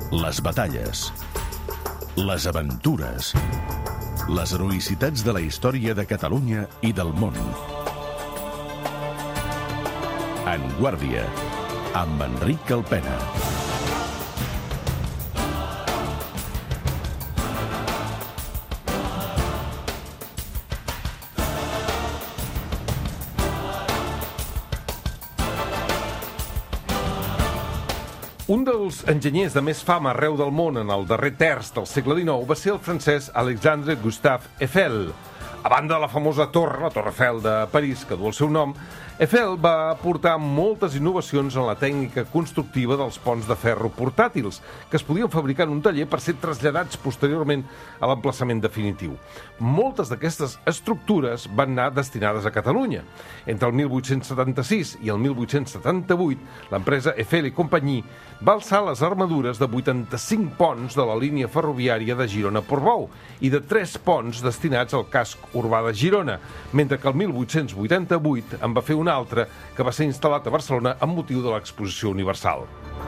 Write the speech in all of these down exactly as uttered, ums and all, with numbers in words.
Les batalles, les aventures, les heroïcitats de la història de Catalunya i del món. En Guàrdia, amb Enric Alpena. Un dels enginyers de més fama arreu del món en el darrer terç del segle dinou va ser el francès Alexandre Gustave Eiffel. A banda de la famosa torre, la Torre Eiffel de París, que du el seu nom, Eiffel va aportar moltes innovacions en la tècnica constructiva dels ponts de ferro portàtils, que es podien fabricar en un taller per ser traslladats posteriorment a l'emplaçament definitiu. Moltes d'aquestes estructures van anar destinades a Catalunya. Entre el mil vuit-cents setanta-sis i el mil vuit-cents setanta-vuit, l'empresa Eiffel i Companyia va alçar les armadures de vuitanta-cinc ponts de la línia ferroviària de Girona-Portbou i de tres ponts destinats al casc urbà de Girona, mentre que el mil vuit-cents vuitanta-vuit en va fer un altre que va ser instal·lat a Barcelona amb motiu de l'Exposició Universal.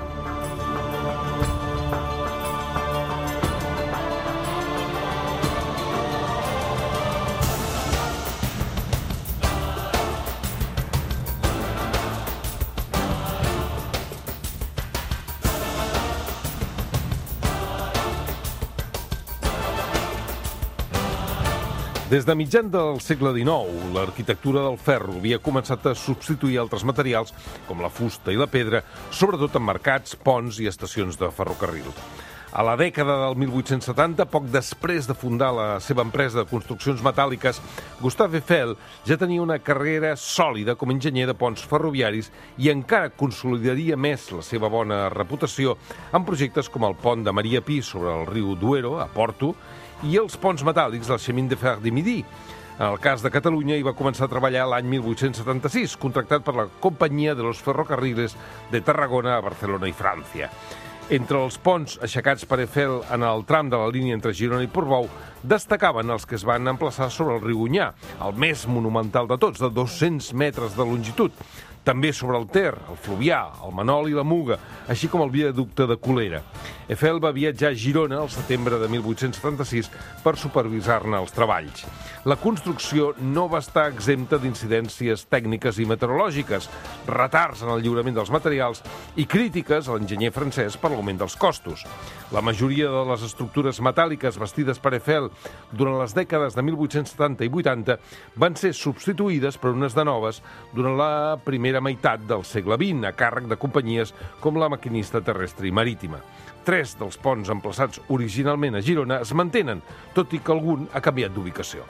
Des de mitjan del segle dinou, l'arquitectura del ferro havia començat a substituir altres materials, com la fusta i la pedra, sobretot en mercats, ponts i estacions de ferrocarril. A la dècada del mil vuit-cents setanta, poc després de fundar la seva empresa de construccions metàl·liques, Gustave Eiffel ja tenia una carrera sòlida com a enginyer de ponts ferroviaris i encara consolidaria més la seva bona reputació en projectes com el pont de Maria Pi sobre el riu Duero, a Porto, i els ponts metàl·lics del Chemin de Fer de Midi. En el cas de Catalunya, hi va començar a treballar l'any mil vuit-cents setanta-sis, contractat per la Companyia de los Ferrocarriles de Tarragona a Barcelona i França. Entre els ponts aixecats per Eiffel en el tram de la línia entre Girona i Portbou, destacaven els que es van emplaçar sobre el riu Onyar, el més monumental de tots, de dos-cents metres de longitud. També sobre el Ter, el Fluvià, el Manol i la Muga, així com el viaducte de Colera. Eiffel va viatjar a Girona al setembre de mil vuit-cents setanta-sis per supervisar-ne els treballs. La construcció no va estar exempta d'incidències tècniques i meteorològiques, retards en el lliurament dels materials i crítiques a l'enginyer francès per l'augment dels costos. La majoria de les estructures metàl·liques bastides per Eiffel durant les dècades de mil vuit-cents setanta i vuitanta van ser substituïdes per unes de noves durant la primera meitat del segle vint, a càrrec de companyies com la Maquinista Terrestre i Marítima. Tres dels ponts emplaçats originalment a Girona es mantenen, tot i que algun ha canviat d'ubicació.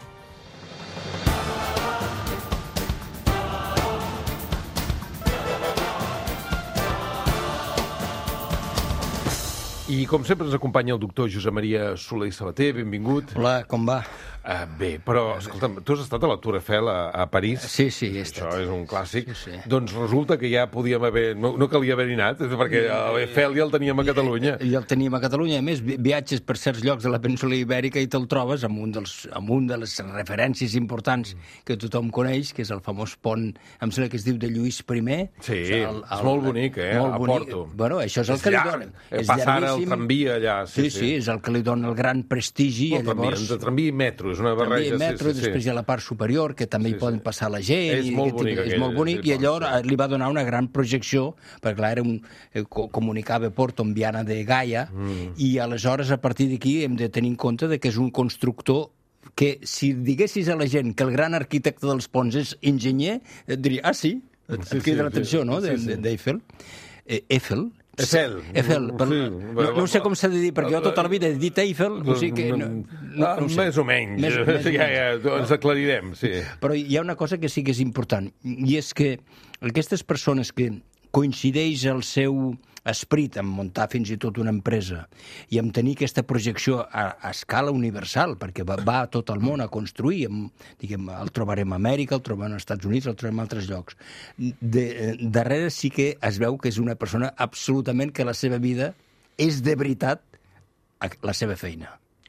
I, com sempre, ens acompanya el doctor Josep Maria Soler i Sabater. Benvingut. Hola, com va? Uh, bé, però, escolta'm, tu has estat a la Tour Eiffel a, a París? Sí, sí, he estat. Això és un clàssic. Sí, sí. Doncs resulta que ja podíem haver... No, no calia haver-hi anat, perquè l'Eiffel ja el teníem a Catalunya. Ja el teníem a Catalunya. A més, viatges per certs llocs de la península Ibèrica i te'l trobes amb un, dels, amb un de les referències importants que tothom coneix, que és el famós pont, em sembla que es diu de Lluís primer. Sí, o sigui, el, el, és molt bonic, eh, molt a bonic. Porto. Bueno, això és el és que llarg. li dona. És passar el tramvia allà. Sí, sí, sí, és el que li dona el gran prestigi. El tramvia, llavors... tramvia i metro, és una barreja. Metro, sí, sí, després sí. Hi ha la part superior, que també sí, hi poden sí. passar la gent. És molt bonic. És molt bonic, i allò sí. li va donar una gran projecció, perquè clar, era un, eh, comunicava Porto amb Viana de Gaia, mm. i aleshores, a partir d'aquí, hem de tenir en compte de que és un constructor que, si diguessis a la gent que el gran arquitecte dels ponts és enginyer, et diria, ah, sí, et sí, crida sí, l'atenció, sí, no?, sí, sí. d'Eiffel. Eh, Eiffel. Eiffel. Eiffel. Sí. No, no sé com s'ha de dir, perquè jo tota la vida he dit Eiffel, o sigui que... No, no, no sé. Més o menys. Més, més ja, ja, ens aclarirem, sí. Però hi ha una cosa que sí que és important, i és que aquestes persones que coincideix el seu esperit en muntar fins i tot una empresa i en tenir aquesta projecció a, a escala universal, perquè va, va a tot el món a construir, amb, diguem, el trobarem a Amèrica, el trobarem als Estats Units, el trobarem a altres llocs. De, darrere sí que es veu que és una persona absolutament que la seva vida és de veritat la seva feina.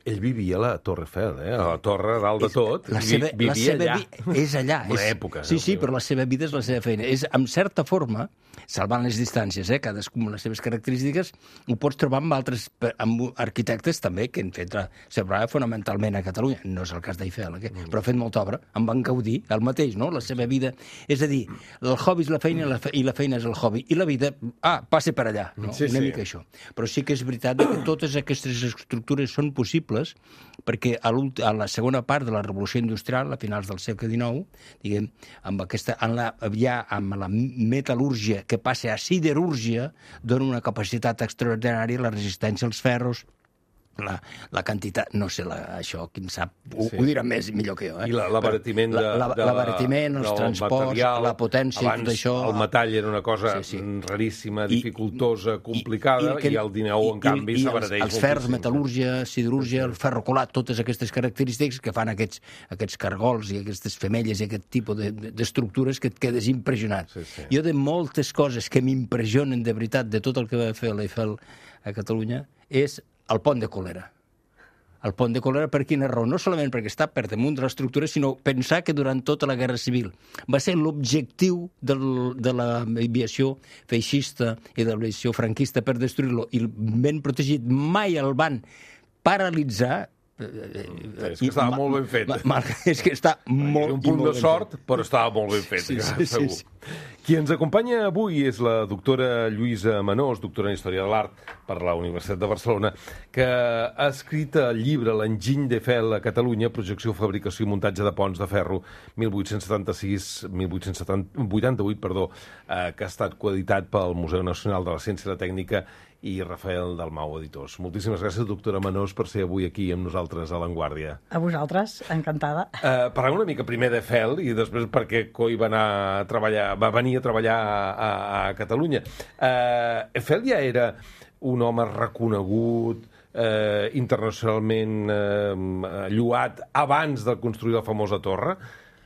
Ell vivia a la Torre Eiffel, eh? A la torre dalt de tot. La seva, vivia la seva allà. Vi... És allà. Una és... època. Sí, sí, però la seva vida és la seva feina. És, en certa forma, salvant les distàncies, eh? Cadascú amb les seves característiques, ho pots trobar amb altres amb arquitectes també que han fet s'aprova fonamentalment a Catalunya. No és el cas d'Eiffel, eh? mm. però ha fet molta obra. En van gaudir el mateix, no? La seva vida... És a dir, el hobby és la feina i la, fe... i la feina és el hobby. I la vida, ah, passa per allà. No? Sí, Una sí. mica això. Però sí que és veritat que totes aquestes estructures són possibles perquè a, a la segona part de la revolució industrial, a finals del segle dinou, diguem, amb aquesta, en la, ja amb la metal·lúrgia que passa a siderúrgia, dona una capacitat extraordinària la resistència als ferros, la, la quantitat, no sé, la, això, qui en sap, ho, sí. ho dirà més millor que jo. Eh? I l'abaratiment de, la, la, de, l'abaratiment, els transports, material, la potència, abans, tot això... el metall era una cosa sí, sí. raríssima, dificultosa, I, complicada, i, i, i el dinou, en canvi, s'abarateix moltíssim. Els ferros, metal·lúrgia, siderúrgia, el ferro colat, totes aquestes característiques que fan aquests, aquests cargols i aquestes femelles i aquest tipus d'estructures de, de, que et quedes impressionat. Sí, sí. Jo de moltes coses que m'impressionen de veritat de tot el que va fer l'Eiffel a Catalunya és el pont de Colera. El pont de Colera per quina raó? No solament perquè està per damunt de l'estructura, sinó pensar que durant tota la Guerra Civil va ser l'objectiu del, de l'aviació feixista i de l'aviació franquista per destruir-lo i ben protegit. Mai el van paralitzar. És que estava molt ben fet. Ma, és que està molt, un punt molt de sort, però estava molt ben fet. Sí, sí, sí, sí. Qui ens acompanya avui és la doctora Lluïsa Menós, doctora en Història de l'Art per la Universitat de Barcelona, que ha escrit el llibre L'enginy d'Eiffel a Catalunya, projecció, fabricació i muntatge de ponts de ferro mil vuit-cents setanta-sis mil vuit-cents vuitanta-vuit, perdó, eh, que ha estat coeditat pel Museu Nacional de la Ciència i la Tècnica i Rafael Dalmau Editors. Moltíssimes gràcies, doctora Menós, per ser avui aquí amb nosaltres a L'Enguàrdia. A vosaltres, encantada. Uh, parlem una mica primer d'Eiffel i després perquè coi va anar a treballar, va venir a treballar a, a, a Catalunya. Uh, Eiffel ja era un home reconegut, uh, internacionalment uh, lloat abans de construir la famosa torre.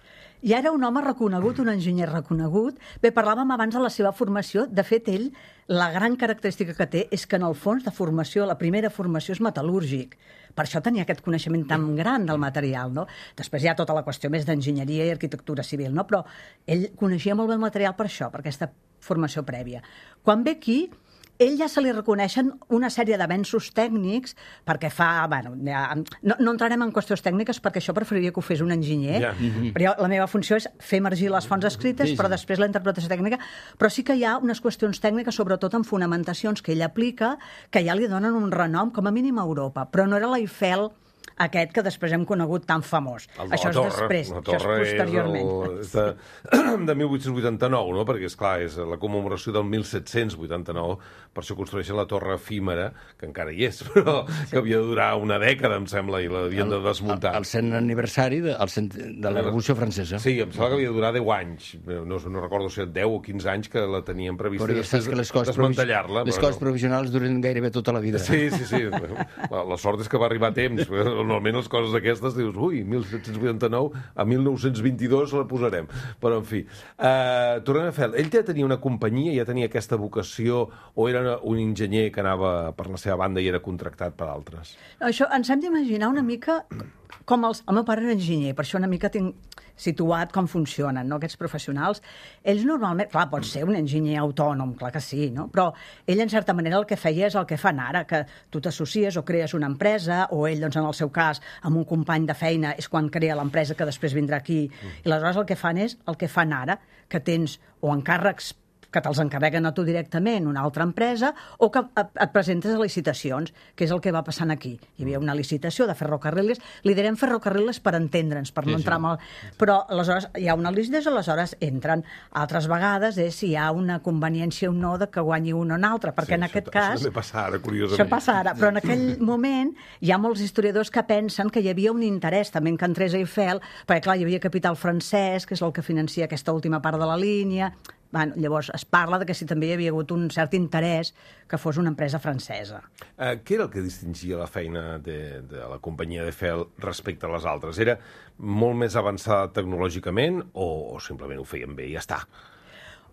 I era un home reconegut, un enginyer reconegut. Bé, parlàvem abans de la seva formació. De fet, ell, la gran característica que té és que en el fons de formació, la primera formació és metal·lúrgic. Per això tenia aquest coneixement tan gran del material, no? Després hi ha tota la qüestió més d'enginyeria i arquitectura civil, no? Però ell coneixia molt bé el material per això, per aquesta formació prèvia. Quan ve aquí, ell ja se li reconeixen una sèrie d'avenços tècnics perquè fa... Bueno, ja, no, no entrarem en qüestions tècniques perquè això preferiria que ho fes un enginyer. Yeah. Mm-hmm. Però la meva funció és fer emergir les fonts escrites, sí, sí. però després la interpretació tècnica. Però sí que hi ha unes qüestions tècniques, sobretot en fonamentacions que ell aplica, que ja li donen un renom, com a mínim a Europa. Però no era l'Eiffel aquest que després hem conegut tan famós. El, això és torre, després, la això és posteriorment. És, el, és de, de mil vuit-cents vuitanta-nou, no? Perquè, esclar, és la commemoració del mil set-cents vuitanta-nou, per això construeixen la torre efímera, que encara hi és, però sí. que havia de durar una dècada, em sembla, i l'havien de desmuntar. El, el cent aniversari de, el cent, de la Revolució Francesa. Sí, em sembla que havia de durar deu anys. No, no recordo si deu o quinze anys que la tenien prevista, però i després que les coses desmantellar-la. Les coses no. provisionals duren gairebé tota la vida. Sí, sí, sí. La, la sort és que va arribar a temps. Normalment les coses d'aquestes dius, ui, mil set-cents vuitanta-nou, a mil nou-cents vint-i-dos la posarem. Però, en fi, uh, tornem a fer... Ell ja tenia una companyia, ja tenia aquesta vocació, o era un enginyer que anava per la seva banda i era contractat per altres? Això ens hem d'imaginar una mica com els... El meu pare era enginyer, per això una mica tinc situat com funcionen, no?, aquests professionals. Ells normalment... Clar, pot ser un enginyer autònom, clar que sí, no? Però ell, en certa manera, el que feia és el que fan ara, que tu t'associes o crees una empresa, o ell, doncs, en el seu cas, amb un company de feina, és quan crea l'empresa que després vindrà aquí. I aleshores el que fan és el que fan ara, que tens o encàrrecs que te'ls encarreguen a tu directament, una altra empresa, o que et presentes a licitacions, que és el que va passant aquí. Hi havia una licitació de ferrocarriles, li direm ferrocarriles per entendre'ns, per no sí, entrar sí. mal... Però aleshores hi ha una licitació, aleshores entren. Altres vegades és si hi ha una conveniència o no de que guanyi un o un altre, perquè sí, en aquest això, cas... Això també passa ara, curiosament. Això passa ara, però en aquell moment hi ha molts historiadors que pensen que hi havia un interès també en que entrés Eiffel, perquè clar, hi havia capital francès, que és el que financia aquesta última part de la línia... Bueno, llavors es parla de que si també hi havia hagut un cert interès que fos una empresa francesa. Uh, què era el que distingia la feina de, de la companyia d'Eiffel respecte a les altres? Era molt més avançada tecnològicament o, o simplement ho feien bé i ja està?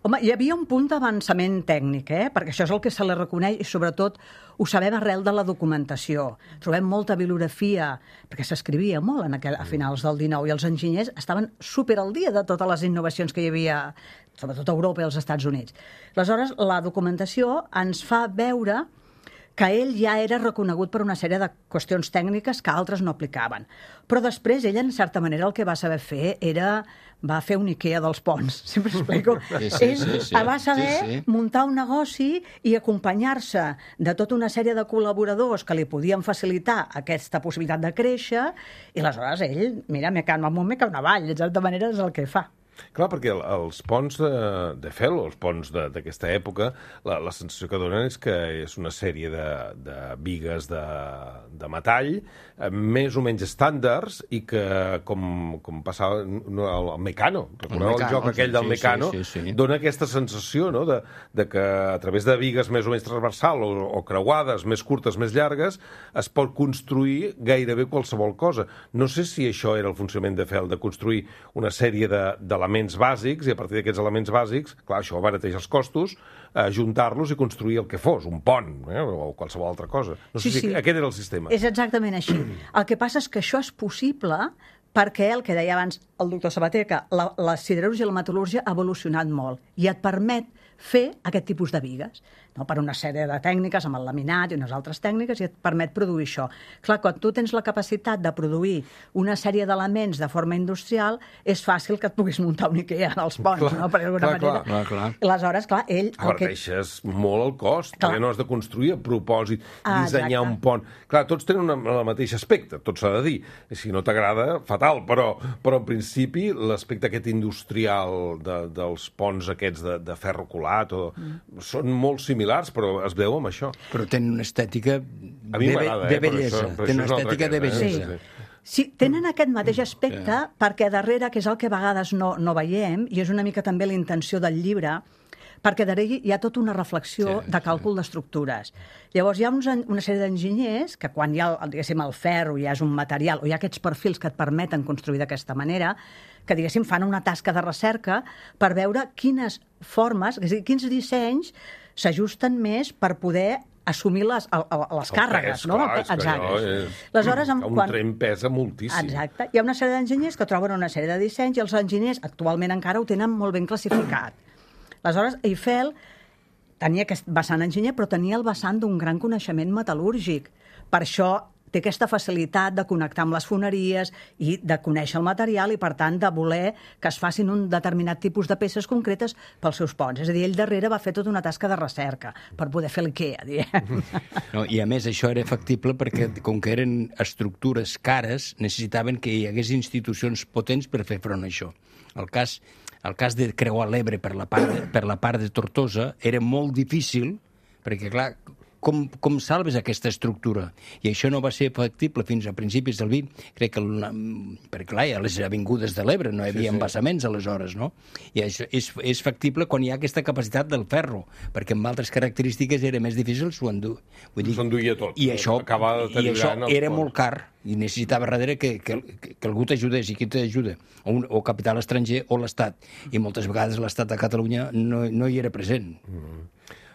Home, hi havia un punt d'avançament tècnic, eh? Perquè això és el que se li reconeix i, sobretot, ho sabem arrel de la documentació. Trobem molta bibliografia, perquè s'escrivia molt en aquel, a finals del dinou, i els enginyers estaven super al dia de totes les innovacions que hi havia, sobretot a Europa i als Estats Units. Aleshores, la documentació ens fa veure que ell ja era reconegut per una sèrie de qüestions tècniques que altres no aplicaven. Però després ell, en certa manera, el que va saber fer era... va fer un Ikea dels ponts, sempre explico. Sí, sí, ell sí, sí. va saber sí, sí. muntar un negoci i acompanyar-se de tota una sèrie de col·laboradors que li podien facilitar aquesta possibilitat de créixer, i aleshores ell, mira, me cau amunt, me cau avall, de certa manera és el que fa. Clar, perquè els ponts de, de Eiffel, o els ponts d'aquesta època, la, la sensació que donen és que és una sèrie de, de bigues de, de metall, eh, més o menys estàndards, i que, com, com passava no, el, el Mecano, recordeu el, el joc aquell del sí, Mecano, sí, sí, sí. dona aquesta sensació, no?, de, de que a través de bigues més o menys transversal o, o creuades, més curtes, més llargues, es pot construir gairebé qualsevol cosa. No sé si això era el funcionament d'Eiffel, de construir una sèrie de, de elements bàsics, i a partir d'aquests elements bàsics, clar, això abarateja els costos, eh, juntar-los i construir el que fos, un pont, eh, o qualsevol altra cosa. No sé Sí, si sí. aquest era el sistema. És exactament així. El que passa és que això és possible perquè, el que deia abans el doctor Sabater, que la, la siderúrgia i la metal·lúrgia ha evolucionat molt i et permet fer aquest tipus de bigues, no? Per una sèrie de tècniques, amb el laminat i unes altres tècniques, i et permet produir això. Clar, quan tu tens la capacitat de produir una sèrie d'elements de forma industrial, és fàcil que et puguis muntar un Ikea als ponts, Clar, no? Per alguna clar, manera. clar, clar. Aleshores, clar, ell... el que- Abarteixes molt el cost, Clar. perquè no has de construir a propòsit, Ah, dissenyar exacte. un pont. Clar, tots tenen una, el mateix aspecte, tot s'ha de dir. Si no t'agrada, fatal, però, però en principi l'aspecte aquest industrial de, dels ponts aquests de, de ferro colat o, mm. són molt similars, però es veu amb això. Però tenen una estètica A mi de, m'agrada, de eh, però bellesa. això- però Tenen això una és una altra estètica de cosa, eh? bellesa. Sí. Sí, tenen aquest mateix aspecte perquè darrere, que és el que a vegades no, no veiem, i és una mica també la intenció del llibre, perquè darrere hi ha tota una reflexió Sí, de càlcul d'estructures. Llavors hi ha uns, en- una sèrie d'enginyers que quan hi ha, el, diguéssim, el ferro, ja és un material, o hi ha aquests perfils que et permeten construir d'aquesta manera, que, diguéssim, fan una tasca de recerca per veure quines formes, és a dir, quins dissenys s'ajusten més per poder assumir les, el, el, les El càrregues, pes, no? clar, és que Exacte. allò és- Aleshores, amb, Un tren pesa moltíssim. Exacte. Hi ha una sèrie d'enginyers que troben una sèrie de dissenys i els enginyers actualment encara ho tenen molt ben classificat. Aleshores, Eiffel tenia aquest vessant enginyer, però tenia el vessant d'un gran coneixement metal·lúrgic. Per això té aquesta facilitat de connectar amb les foneries i de conèixer el material i, per tant, de voler que es facin un determinat tipus de peces concretes pels seus ponts. És a dir, ell darrere va fer tota una tasca de recerca per poder fer l'Ikea, diguem. No, I a més això era factible perquè, com que eren estructures cares, necessitaven que hi hagués institucions potents per fer front a això. El cas, el cas de creuar l'Ebre per la part de, per la part de Tortosa era molt difícil, perquè, clar, com, com salves aquesta estructura? I això no va ser factible fins a principis del vint, crec que, el, perquè, clar, a les avingudes de l'Ebre no hi havia sí, sí. embassaments aleshores, no? I això és, és factible quan hi ha aquesta capacitat del ferro, perquè amb altres característiques era més difícil s'ho endur. Vull dir, S'enduia tot. I això, Acaba i això deteriorant els era ponts. molt car, i necessitava darrere que, que, que algú t'ajudés, i qui t'ajuda? O, un, o capital estranger o l'Estat. I moltes vegades l'Estat de Catalunya no, no hi era present. Mm.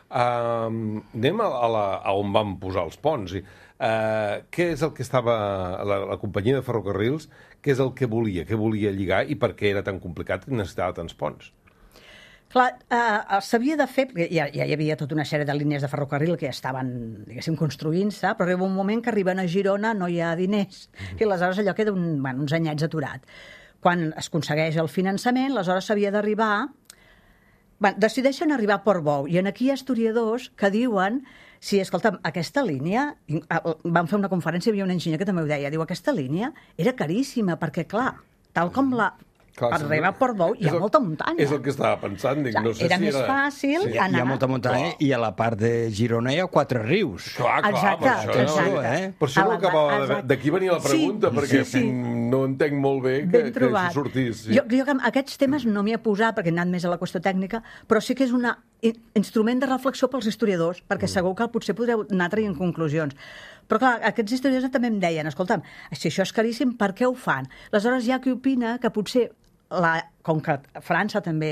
Uh, anem a, a, la, a on vam posar els ponts. I, uh, què és el que estava... La, la companyia de ferrocarrils, què és el que volia? Què volia lligar i per què era tan complicat i necessitava tants ponts? Clar, eh, s'havia de fer, perquè ja, ja hi havia tota una sèrie de línies de ferrocarril que estaven, diguéssim, construint-se, però arriba un moment que arriben a Girona, no hi ha diners, i aleshores allò queda un, bueno, uns anyets aturat. Quan es aconsegueix el finançament, aleshores s'havia d'arribar... Bueno, decideixen arribar a Portbou, i en aquí hi ha historiadors que diuen, sí, escolta'm, aquesta línia, van fer una conferència, hi havia un enginyer que també ho deia, diu, aquesta línia era caríssima, perquè, clar, tal com la... Clar, per arribar a Portbou hi ha és el- molta muntanya. És el que estava pensant. Dic, no sé era si més era... fàcil Hi ha, hi ha molta muntanya, i a la part de Girona hi ha quatre rius. Clar, clar, Exacte, per això, exacte. eh? Per això no A la- acabava de... exacte. D'aquí venia la pregunta, Sí, perquè sí, sí. no entenc molt bé que, Ben que trobat. això sortís. Sí. Jo, jo que aquests temes no m'hi he posat perquè he anat més a la qüestió tècnica, però sí que és un instrument de reflexió pels historiadors, perquè segur que potser podreu anar traient conclusions. Però clar, aquests historiadors també em deien, escolta'm, si això és caríssim, per què ho fan? Aleshores hi ha qui opina que potser, la, com que França també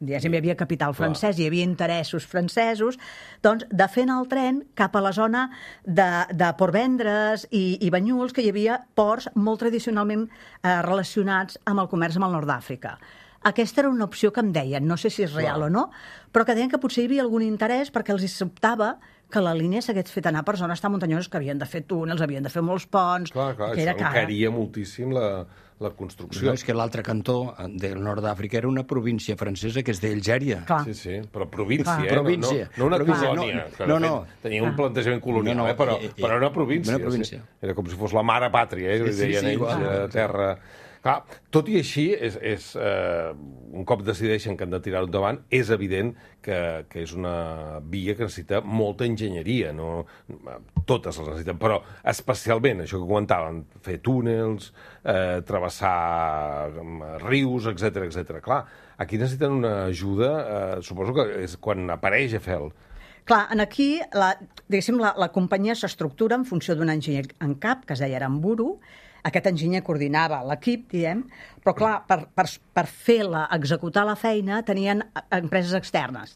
diguéssim, hi havia capital francès, hi havia interessos francesos, doncs de fer anar el tren cap a la zona de, de Portvendres i, i Banyuls, que hi havia ports molt tradicionalment eh, relacionats amb el comerç amb el nord d'Àfrica. Aquesta era una opció que em deien, no sé si és real Clar. o no, però que deien que potser hi havia algun interès perquè els hi sobtava que la línia s'hagués fet anar per zones tan muntanyoses que havien de fer túnels, havien de fer molts ponts... Clar, clar, que era això cara. encaria moltíssim la, la construcció. No, és que l'altre cantó del nord d'Àfrica era una província francesa que es deia Algèria. Clar. Sí, sí, però província, Clar. eh? Província. No, no, no una Província, colònia, no, que no, de no. fet tenia un plantejament colonial, No, no, eh? però, eh, eh, però era una província. una província. Sí. Era com si fos la mare pàtria, eh? Sí, sí, deien sí, ells, igual. era terra... Clar, tot i així, és, és, eh, un cop decideixen que han de tirar-ho endavant, és evident que, que és una via que necessita molta enginyeria, no? Totes les necessiten, però especialment, això que comentaven, fer túnels, eh, travessar rius, etcètera, etcètera. Clar, aquí necessiten una ajuda, eh, suposo que és quan apareix Eiffel. Clar, en aquí, la, diguéssim, la, la companyia s'estructura en funció d'un enginyer en cap, que es deia Aramburu. Aquest enginyer coordinava l'equip, diem, però clar, per, per, per fer-la, executar la feina, tenien empreses externes.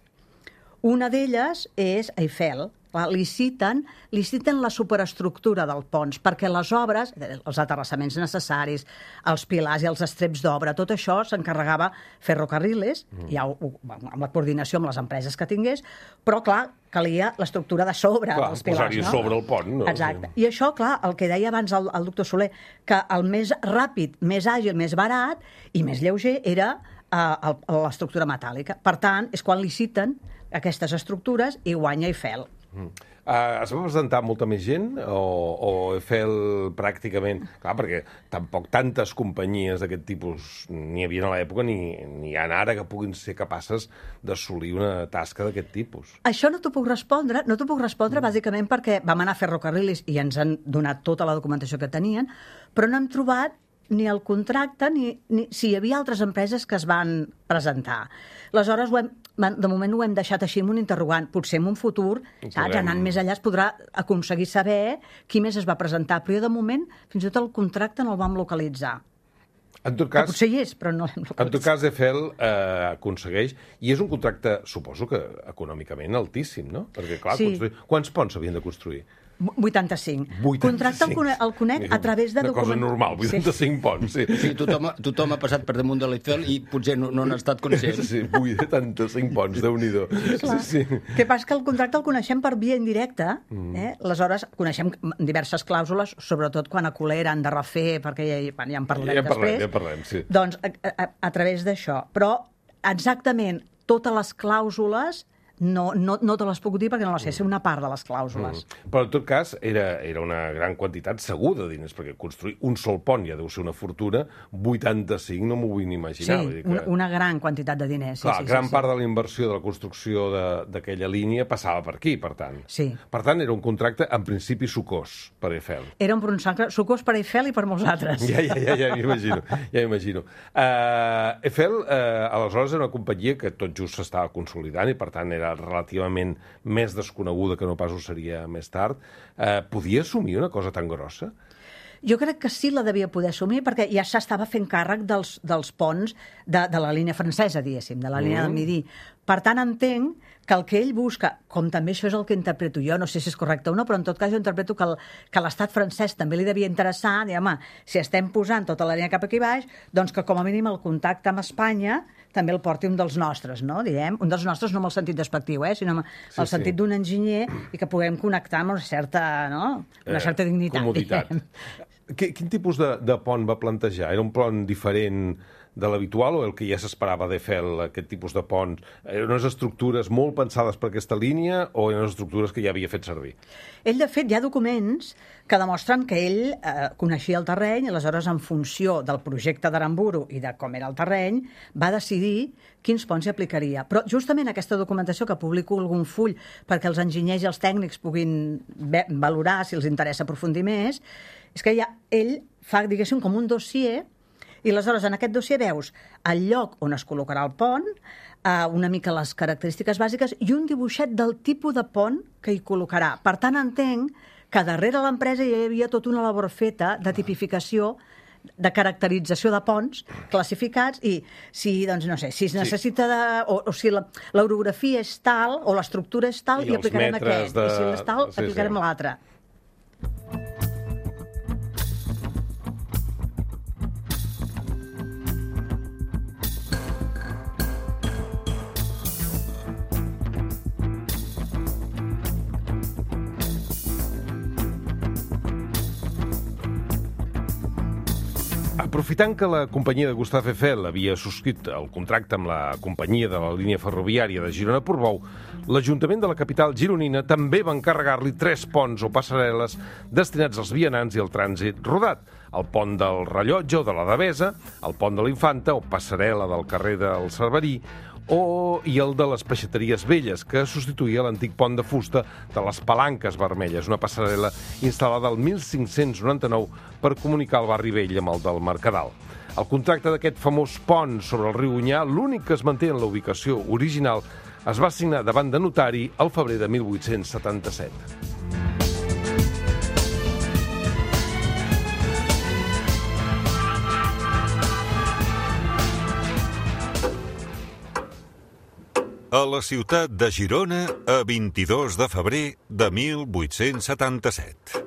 Una d'elles és Eiffel. Clar, liciten, liciten la superestructura del pons, perquè les obres, els aterrassaments necessaris, els pilars i els estreps d'obra, tot això s'encarregava Ferrocarriles, mm. ja ho, amb la coordinació amb les empreses que tingués, però, clar, calia l'estructura de sobre Clar, dels pilars. posar-hi no? sobre el pont. No? Exacte. I això, clar, el que deia abans el, el doctor Soler, que el més ràpid, més àgil, més barat i més lleuger era uh, l'estructura metàl·lica. Per tant, és quan liciten aquestes estructures i guanya Eiffel. Mm. Uh, es va presentar molta més gent o, o Eiffel pràcticament... Clar, perquè tampoc tantes companyies d'aquest tipus n'hi havia a l'època ni n'hi ha ara que puguin ser capaces d'assolir una tasca d'aquest tipus. Això no t'ho puc respondre, no t'ho puc respondre mm. bàsicament perquè vam anar a Ferrocarrilis i ens han donat tota la documentació que tenien, però no hem trobat ni el contracte ni, ni si hi havia altres empreses que es van presentar. Aleshores, ho hem, de moment ho hem deixat així amb un interrogant. Potser en un futur, Podem... saps, anant més enllà, es podrà aconseguir saber qui més es va presentar. Però jo, de moment, fins i tot el contracte no el vam localitzar. En tot cas, que potser hi és, però no l'hem localitzat. En tot cas, Eiffel eh, aconsegueix, i és un contracte, suposo que econòmicament altíssim, no? Perquè, clar, Sí. construir... quants ponts s'havien de construir? vuitanta-cinc. vuitanta-cinc. Contracte el, cone el conec a través de Una cosa document... normal, vuitanta-cinc sí. ponts, sí. Sí, tothom, tothom ha passat per damunt de l'Eiffel i potser no, no n'ha estat conscient. Sí, vuitanta-cinc ponts, Déu-n'hi-do. Clar. Sí, sí. Que passa que el contracte el coneixem per via indirecta, eh? Aleshores coneixem diverses clàusules, sobretot quan a Colera han de refer, perquè ja, ja en parlarem Ja en parlem, després. ja en parlem, sí. Doncs a, a, a través d'això. Però exactament totes les clàusules no, no, no te les puc dir perquè no les sé, sé una part de les clàusules. Mm. Però, en tot cas, era, era una gran quantitat segur de diners, perquè construir un sol pont ja deu ser una fortuna, vuitanta-cinc no m'ho vull ni imaginar. Sí, Vull dir que... una, una gran quantitat de diners. Sí, Clar, sí, gran sí, part sí. de la inversió de la construcció d'aquella línia passava per aquí, per tant. Sí. Per tant, era un contracte, en principi, sucós per Eiffel. Era un contracte sucós per Eiffel i per molts altres. Ja, ja, ja, ja m'imagino. Ja m'imagino. Uh, Eiffel, uh, aleshores, era una companyia que tot just s'estava consolidant i, per tant, era relativament més desconeguda que no pas ho seria més tard. Uh, podia assumir una cosa tan grossa? Jo crec que sí la devia poder assumir perquè ja s'estava fent càrrec dels, dels ponts de, de la línia francesa, diguéssim, de la línia mm. del Midi. Per tant, entenc que el que ell busca, com també això és el que interpreto jo, no sé si és correcte o no, però en tot cas jo interpreto que el, que l'estat francès també li devia interessar, dir, home, si estem posant tota la línia cap aquí baix, doncs que com a mínim el contacte amb Espanya també el porti un dels nostres, no? Diem, un dels nostres no amb el sentit despectiu, eh? Sinó amb sí, el sentit sí. d'un enginyer i que puguem connectar amb una certa, no? una certa eh, dignitat. Comoditat. Quin, quin tipus de, de pont va plantejar? Era un pont diferent de l'habitual o el que ja s'esperava d'Eiffel, aquest tipus de pont? Eren unes estructures molt pensades per aquesta línia o eren unes estructures que ja havia fet servir? Ell, de fet, hi ha documents que demostren que ell eh, coneixia el terreny i aleshores, en funció del projecte d'Aramburu i de com era el terreny, va decidir quins ponts s'hi aplicaria. Però justament aquesta documentació que publico algun full perquè els enginyers i els tècnics puguin valorar si els interessa aprofundir més, és que ja ell fa, diguéssim, com un dossier i aleshores en aquest dossier veus el lloc on es col·locarà el pont, eh, una mica les característiques bàsiques i un dibuixet del tipus de pont que hi col·locarà. Per tant, entenc que darrere l'empresa hi havia tota una labor feta de tipificació de caracterització de ponts classificats i si, doncs, no sé, si es necessita de... o, o si l'orografia és tal o l'estructura és tal i, i aplicarem aquest. De... I si és tal, sí, aplicarem sí. l'altre. Aprofitant que la companyia de Gustave Eiffel havia subscrit el contracte amb la companyia de la línia ferroviària de Girona-Portbou, l'Ajuntament de la capital gironina també va encarregar-li tres ponts o passarel·les destinats als vianants i al trànsit rodat. El pont del Rellotge o de la Devesa, el pont de l'Infanta o passarel·la del carrer del Cerverí, o i el de les Peixateries Velles, que substituïa l'antic pont de fusta de les Palanques Vermelles, una passarel·la instal·lada el mil cinc-cents noranta-nou per comunicar el barri vell amb el del Mercadal. El contracte d'aquest famós pont sobre el riu Onyar, l'únic que es manté en la ubicació original, es va signar davant de notari el febrer de mil vuit-cents setanta-set. A la ciutat de Girona, a vint-i-dos de febrer de mil vuit-cents setanta-set.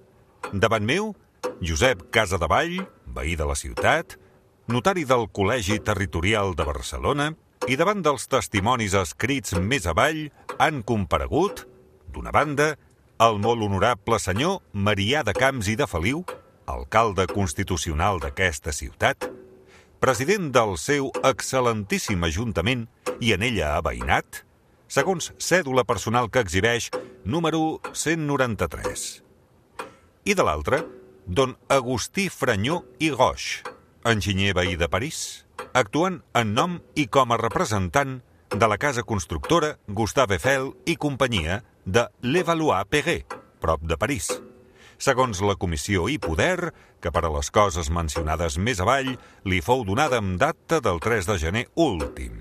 Davant meu, Josep Casadevall, veí de la ciutat, notari del Col·legi Territorial de Barcelona, i davant dels testimonis escrits més avall han comparegut, d'una banda, el molt honorable senyor Marià de Camps i de Feliu, alcalde constitucional d'aquesta ciutat, president del seu excel·lentíssim ajuntament i en ella aveïnat, segons cèdula personal que exhibeix número cent noranta-tres. I de l'altre, don Agustí Franyó i Goix, enginyer veí de París, actuant en nom i com a representant de la casa constructora Gustave Eiffel i companyia de Levallois-Perret, prop de París, segons la comissió i poder que per a les coses mencionades més avall li fou donada amb data del tres de gener últim.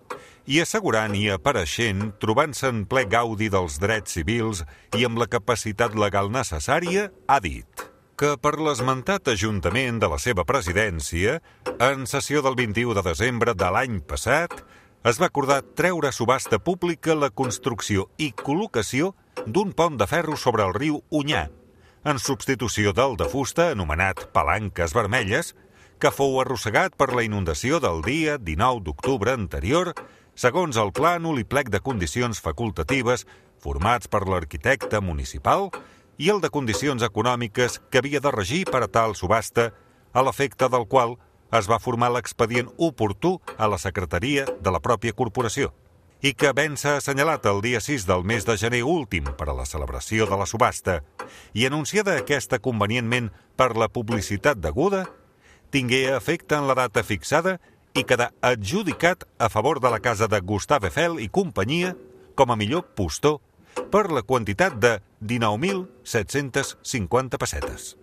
I assegurant i apareixent, trobant-se en ple gaudi dels drets civils i amb la capacitat legal necessària, ha dit que per l'esmentat Ajuntament de la seva presidència, en sessió del vint-i-u de desembre de l'any passat, es va acordar treure a subhasta pública la construcció i col·locació d'un pont de ferro sobre el riu Onyar, en substitució del de fusta anomenat Palanques Vermelles, que fou arrossegat per la inundació del dia dinou d'octubre anterior, segons el plànol i plec de condicions facultatives formats per l'arquitecte municipal i el de condicions econòmiques que havia de regir per a tal subhasta, a l'efecte del qual es va formar l'expedient oportú a la secretaria de la pròpia corporació, i que havent-se assenyalat el dia sis del mes de gener últim per a la celebració de la subhasta i anunciada aquesta convenientment per la publicitat deguda, tingué efecte en la data fixada i quedà adjudicat a favor de la casa de Gustave Eiffel i companyia com a millor postor per la quantitat de dinou mil set-cents cinquanta pessetes.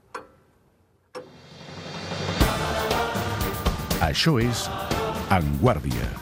Això és En Guàrdia.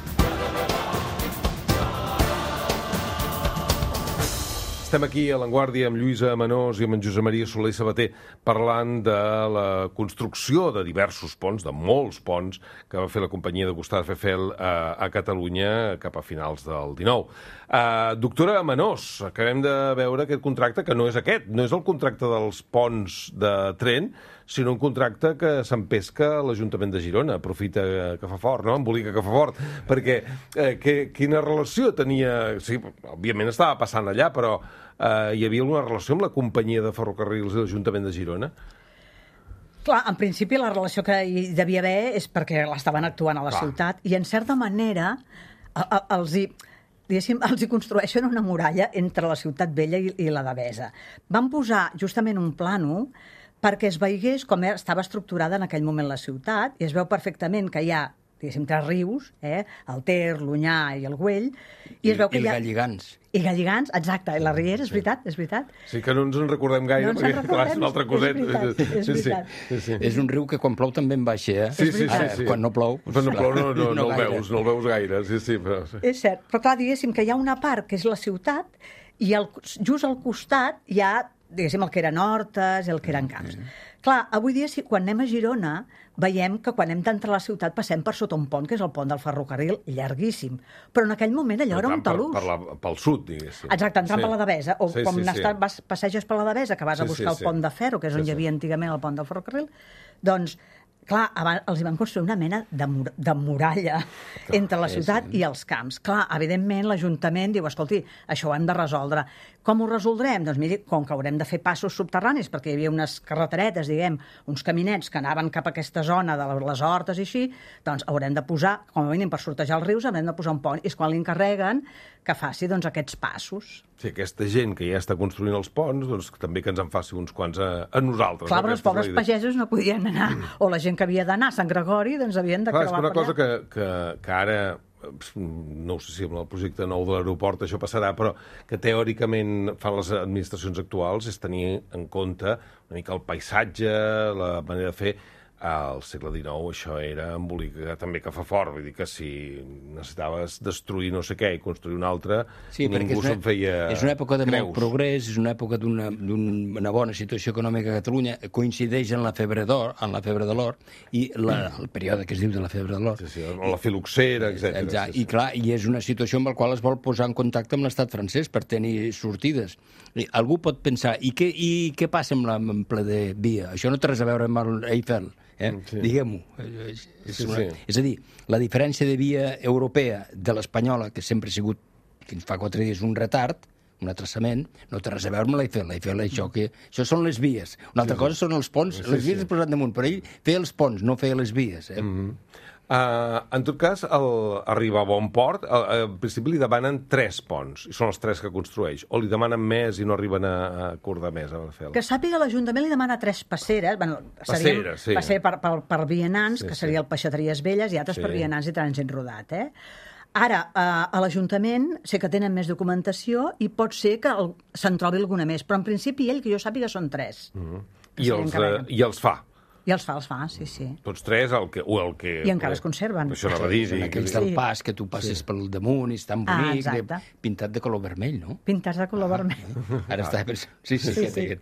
Estem aquí a l'Avantguàrdia amb Lluïsa Manós i amb en Josep Maria Soler i Sabater parlant de la construcció de diversos ponts, de molts ponts, que va fer la companyia de Gustave Eiffel a, a Catalunya cap a finals del dinou. Uh, doctora Manós, acabem de veure aquest contracte, que no és aquest, no és el contracte dels ponts de tren, sinó un contracte que s'empesca a l'Ajuntament de Girona. Aprofita que fa fort, no? Embolica que fa fort. Perquè eh, que, quina relació tenia... Sí, òbviament estava passant allà, però eh, hi havia alguna relació amb la companyia de ferrocarrils i l'Ajuntament de Girona? Clar, en principi la relació que hi devia haver és perquè l'estaven actuant a la Clar. ciutat i en certa manera a, a, els hi... diguéssim, els hi construeixen una muralla entre la ciutat vella i, i la Devesa. Van posar justament un plànol perquè es veiés com estava estructurada en aquell moment la ciutat, i es veu perfectament que hi ha, diguéssim, tres rius, eh? El Ter, l'Onyar i el Güell, i es veu que I, hi ha... I Galligants. I Galligants, exacte, i la Riera, és veritat, és veritat. Sí, que no ens en recordem gaire, no perquè clar, és un altre coset. És veritat, és veritat. Sí, sí, sí. És un riu que quan plou també en baixa, eh? Sí, sí, sí, Ara, sí. quan no plou... Quan no plou no, no, no, no el veus, no el veus gaire, sí, sí. Però... És cert, però clar, diguéssim que hi ha una part que és la ciutat i el, just al costat hi ha diguéssim, el que eren hortes i el que eren camps. Clar, avui dia, si, quan anem a Girona, veiem que quan hem d'entrar a la ciutat passem per sota un pont, que és el pont del ferrocarril, llarguíssim. Però en aquell moment allò era un talús. Per, per la, pel sud, diguéssim. Exacte, entrant sí. per la Devesa. O sí, com sí, sí. vas, passeges per la Devesa, que vas sí, a buscar sí, el pont sí. de ferro, que és on sí, hi havia sí. antigament el pont del ferrocarril, doncs, clar, abans, els hi van construir una mena de, mur de muralla clar, entre la ciutat sí, sí. i els camps. Clar, evidentment, l'Ajuntament diu, escolti, això ho hem de resoldre. Com ho resoldrem? Doncs miri, com que haurem de fer passos subterranis, perquè hi havia unes carreteretes, diguem, uns caminets que anaven cap a aquesta zona de les hortes i així, doncs haurem de posar, com a mínim per sortejar els rius, haurem de posar un pont. I és quan li encarreguen que faci doncs, aquests passos. Sí, aquesta gent que ja està construint els ponts, doncs també que ens en faci uns quants a, a nosaltres. Clar, no? però els pobres pagesos no podien anar, o la gent que havia d'anar a Sant Gregori, doncs havien de Clar, creuar és que una per cosa allà. que, que, que ara, no sé si amb el projecte nou de l'aeroport això passarà, però que teòricament fan les administracions actuals és tenir en compte una mica el paisatge, la manera de fer. Al segle dinou això era embolic també que fa fort, vull dir que si necessitaves destruir no sé què i construir un altre, sí, ningú se'n feia és una època de creus. molt progrés, és una època d'una una bona situació econòmica a Catalunya, coincideix en la febre d'or, en la febre de l'or, i la, el període que es diu de la febre de l'or. Sí, sí, la filoxera, etcètera. Exacte. Sí, sí. I clar, i és una situació amb la qual es vol posar en contacte amb l'estat francès per tenir sortides. I algú pot pensar, i què, i què passa amb l'ample de via? Això no té res a veure amb l'Eiffel. Eh? Sí. Diguem-ho. És, sí, una... sí. és a dir, la diferència de via europea de l'espanyola, que sempre ha sigut, fins fa quatre dies, un retard, un atrasament, no té res a veure amb l'Eiffel. L'Eiffel, això, que... això són les vies. Una altra sí, cosa són els ponts. Sí, les vies sí. es posaven damunt, però ell feia els ponts, no feia les vies. Eh? Mm-hmm. Uh, en tot cas, el, arriba a bon port, al, al principi li demanen tres ponts, i són els tres que construeix, o li demanen més i no arriben a, a acordar més a fer. Que sàpiga, l'Ajuntament li demana tres passeres, bueno, serien, passeres, sí. passer per, per, per vianants, sí, que seria sí. el Peixateries Velles, i altres sí. per vianants i trànsit rodat, eh? Ara, a l'Ajuntament sé que tenen més documentació i pot ser que se'n trobi alguna més, però en principi ell, que jo sàpiga, són tres. Mm-hmm. I, els, uh, I els fa? I els fa, els fa, sí, sí. Tots tres, el que, o el que... I encara es conserven. Això no va dir. Són aquells del pas que tu passes sí. pel damunt i és tan bonic, ah, de, pintat de color vermell, no? Pintats de color ah. vermell. Ara està... Sí, sí, sí. sí, sí.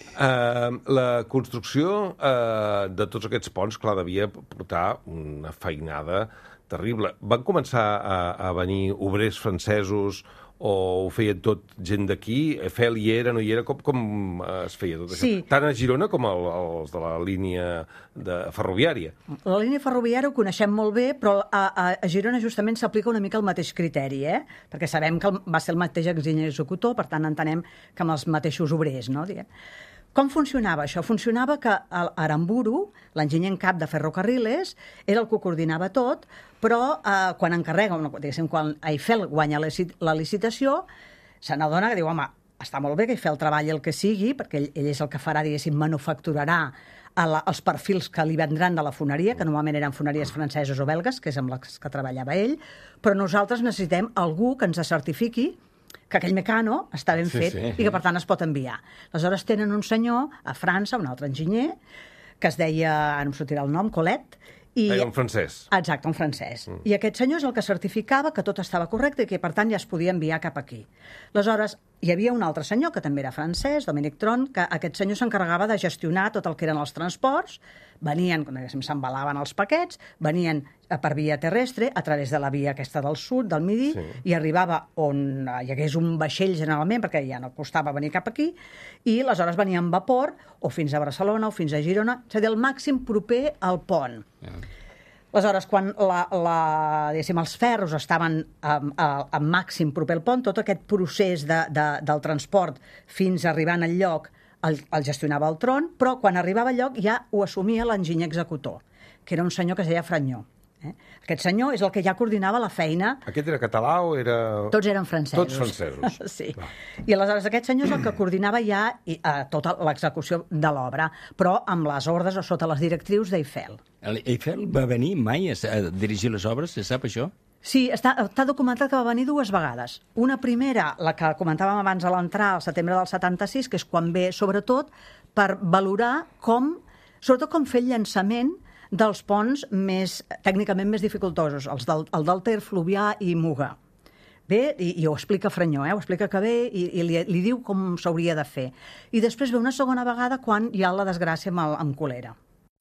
Uh, la construcció uh, de tots aquests ponts, clar, devia portar una feinada terrible. Van començar a, a venir obrers francesos o ho feien tot gent d'aquí? Eiffel hi era, no hi era? Com, com es feia tot això? Sí. Tant a Girona com el, els de la línia de ferroviària. La línia ferroviària ho coneixem molt bé, però a, a, a Girona justament s'aplica una mica el mateix criteri, eh? Perquè sabem que va ser el mateix enginyer executor, per tant entenem que amb els mateixos obrers, no? Diguem. Com funcionava això? Funcionava que Aramburu, l'enginyer en cap de Ferrocarriles, era el que ho coordinava tot, però eh, quan encarrega, diguéssim, quan Eiffel guanya la licitació, se n'adona que diu, home, està molt bé que Eiffel treballi el que sigui, perquè ell, ell és el que farà, diguéssim, manufacturarà a la, els perfils que li vendran de la foneria, que normalment eren foneries franceses o belgues, que és amb les que treballava ell, però nosaltres necessitem algú que ens certifiqui que aquell mecano està ben sí, fet sí. i que, per tant, es pot enviar. Aleshores, tenen un senyor a França, un altre enginyer, que es deia, ara em sortirà el nom, Collet, i... Era un francès. Exacte, un francès. Mm. I aquest senyor és el que certificava que tot estava correcte i que, per tant, ja es podia enviar cap aquí. Aleshores, hi havia un altre senyor, que també era francès, Dominic Tron, que aquest senyor s'encarregava de gestionar tot el que eren els transports, venien, s'embalaven els paquets, venien per via terrestre, a través de la via aquesta del sud, del midi, sí. i arribava on hi hagués un vaixell generalment, perquè ja no costava venir cap aquí, i aleshores venia en vapor, o fins a Barcelona, o fins a Girona, és a dir, el màxim proper al pont. Yeah. Aleshores, quan la, la, els ferros estaven a, a, a màxim proper al pont, tot aquest procés de, de, del transport fins arribant al lloc el, el gestionava el Tron, però quan arribava al lloc ja ho assumia l'enginyer executor, que era un senyor que es deia Franyó. Eh? Aquest senyor és el que ja coordinava la feina. Aquest era català o era... Tots eren francesos. Tots francesos. Sí. Clar. I aleshores aquest senyor és el que coordinava ja i, uh, tota l'execució de l'obra, però amb les ordres o sota les directrius d'Eiffel. Eiffel va venir mai a, a dirigir les obres, se sap això? Sí, està, està documentat que va venir dues vegades. Una primera, la que comentàvem abans a l'entrar, al setembre del setanta-sis, que és quan ve, sobretot, per valorar com, sobretot com fer el llançament dels ponts més, tècnicament més dificultosos, els del, el del Ter, Fluvià i Muga. Ve i, i ho explica Franyó, eh? ho explica que ve i, i li, li diu com s'hauria de fer. I després ve una segona vegada quan hi ha la desgràcia amb, el, amb Colera.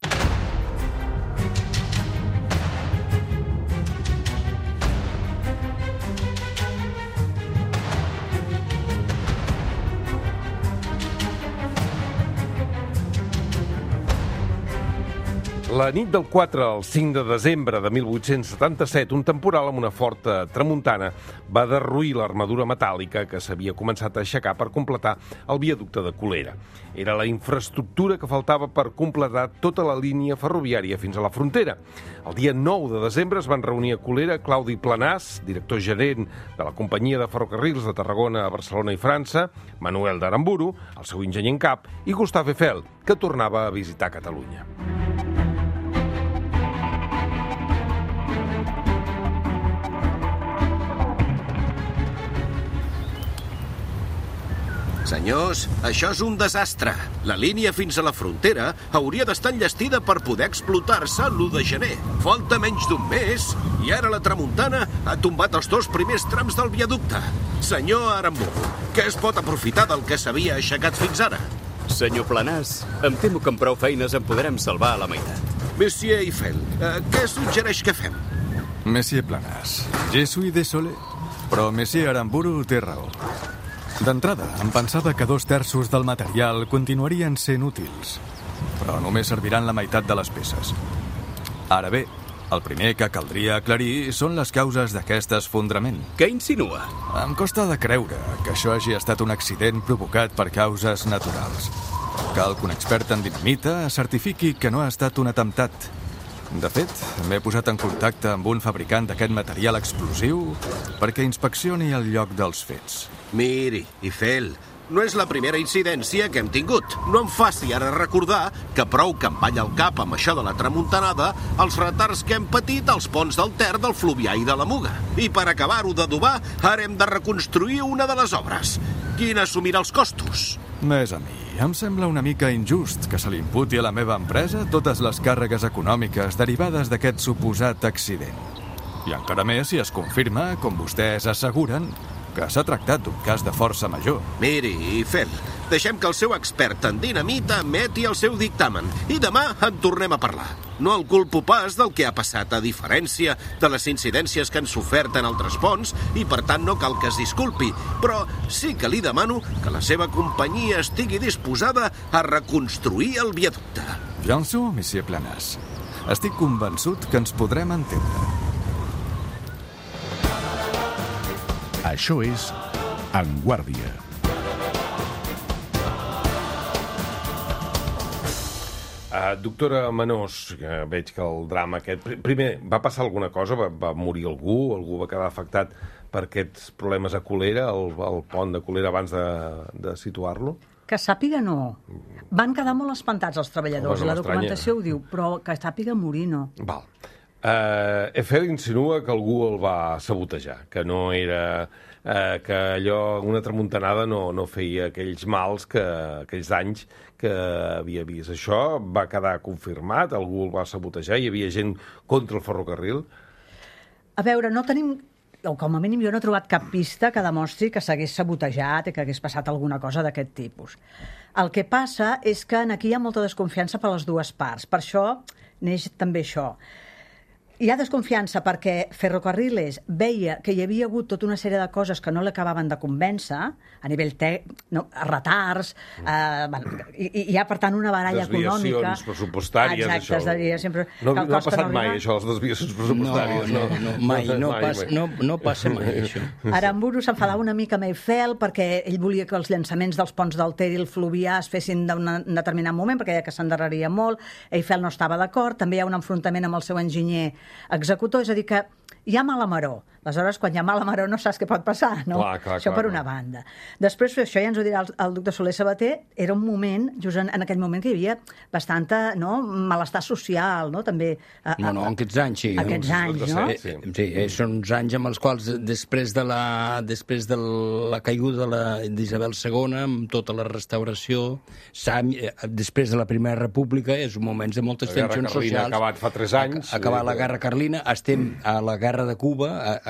La nit del quatre al cinc de desembre de mil vuit-cents setanta-set, un temporal amb una forta tramuntana va derruir l'armadura metàl·lica que s'havia començat a aixecar per completar el viaducte de Colera. Era la infraestructura que faltava per completar tota la línia ferroviària fins a la frontera. El dia nou de desembre es van reunir a Colera Claudi Planàs, director gerent de la companyia de ferrocarrils de Tarragona a Barcelona i França, Manuel d'Aramburu, el seu enginyer en cap, i Gustave Eiffel, que tornava a visitar Catalunya. Senyors, això és un desastre. La línia fins a la frontera hauria d'estar enllestida per poder explotar-se l'u de gener. Falta menys d'un mes i ara la tramuntana ha tombat els dos primers trams del viaducte. Senyor Aramburu, què es pot aprofitar del que s'havia aixecat fins ara? Senyor Planàs, em temo que amb prou feines en podrem salvar a la meitat. Monsieur Eiffel, eh, què suggereix que fem? Monsieur Planàs, je suis désolé, però Monsieur Aramburu té raó. D'entrada, em pensava que dos terços del material continuarien sent útils, però només serviran la meitat de les peces. Ara bé, el primer que caldria aclarir són les causes d'aquest esfondrament. Què insinua? Em costa de creure que això hagi estat un accident provocat per causes naturals. Cal que un expert en dinamita certifiqui que no ha estat un atemptat. De fet, m'he posat en contacte amb un fabricant d'aquest material explosiu perquè inspeccioni el lloc dels fets. Miri, Eiffel, no és la primera incidència que hem tingut. No em faci ara recordar que prou que em balla el cap amb això de la tramuntanada els retards que hem patit als ponts del Ter, del Fluvià i de la Muga. I per acabar-ho d'adobar, ara hem de reconstruir una de les obres. Qui n'assumirà els costos? Més a mi, em sembla una mica injust que se li imputi a la meva empresa totes les càrregues econòmiques derivades d'aquest suposat accident. I encara més si es confirma, com vostès asseguren, que s'ha tractat d'un cas de força major. Miri, Eiffel, deixem que el seu expert en dinamita emeti el seu dictamen i demà en tornem a parlar. No el culpo pas del que ha passat, a diferència de les incidències que han sofert en altres ponts, i per tant no cal que es disculpi, però sí que li demano que la seva companyia estigui disposada a reconstruir el viaducte. Bien sûr, Monsieur Planàs. Estic convençut que ens podrem entendre. Això és En Guàrdia. Uh, doctora Manós, que veig que el drama aquest... Primer, va passar alguna cosa? Va, va morir algú? Algú va quedar afectat per aquests problemes a Colera, el, el pont de Colera, abans de, de situar-lo? Que sàpiga, no. Van quedar molt espantats els treballadors, Home, no i la documentació ho diu, però que sàpiga morir, no. Val. Uh, Eiffel insinua que algú el va sabotejar, que no era... Uh, que allò, una tramuntanada no, no feia aquells mals, que, aquells danys que havia vist. Això va quedar confirmat? Algú el va sabotejar? Hi havia gent contra el ferrocarril? A veure, no tenim... o com a mínim jo no he trobat cap pista que demostri que s'hagués sabotejat i que hagués passat alguna cosa d'aquest tipus. El que passa és que aquí hi ha molta desconfiança per les dues parts. Per això neix també això. Hi ha desconfiança perquè Ferrocarriles veia que hi havia hagut tota una sèrie de coses que no l'acabaven de convèncer, a nivell tec, no, retards, eh, bueno, i, i hi ha, per tant, una baralla desviacions econòmica. Desviacions pressupostàries, exacte, això. Exacte, sempre... No, no ha passat no mai, això, les desviacions pressupostàries. No, no, no, mai, no, mai, passa, no, no passa mai, això. Aramburu s'enfadava una mica amb Eiffel perquè ell volia que els llançaments dels ponts del Ter i el Fluvià es fessin d'un determinat moment, perquè deia que s'endarreria molt. Eiffel no estava d'acord, també hi ha un enfrontament amb el seu enginyer executor, és a dir que hi ha mala maror. Aleshores, quan hi ha mala maror no saps què pot passar, no? Clar, clar, això clar, per una clar. banda. Després, això ja ens ho dirà el, el doctor Soler Sabater, era un moment, just en, en aquell moment que hi havia bastanta, no?, malestar social, no?, també. A, a, No, no, aquests anys, sí. Aquests anys, no? Sí, sí, eh, són uns anys amb els quals, després de la, després de la caiguda d'Isabel segona, amb tota la restauració, després de la Primera República, és un moment de moltes tensions socials. La Guerra Carlina ha acabat fa tres anys. Ha acabat la Guerra Carlina, estem a la Guerra de Cuba, a,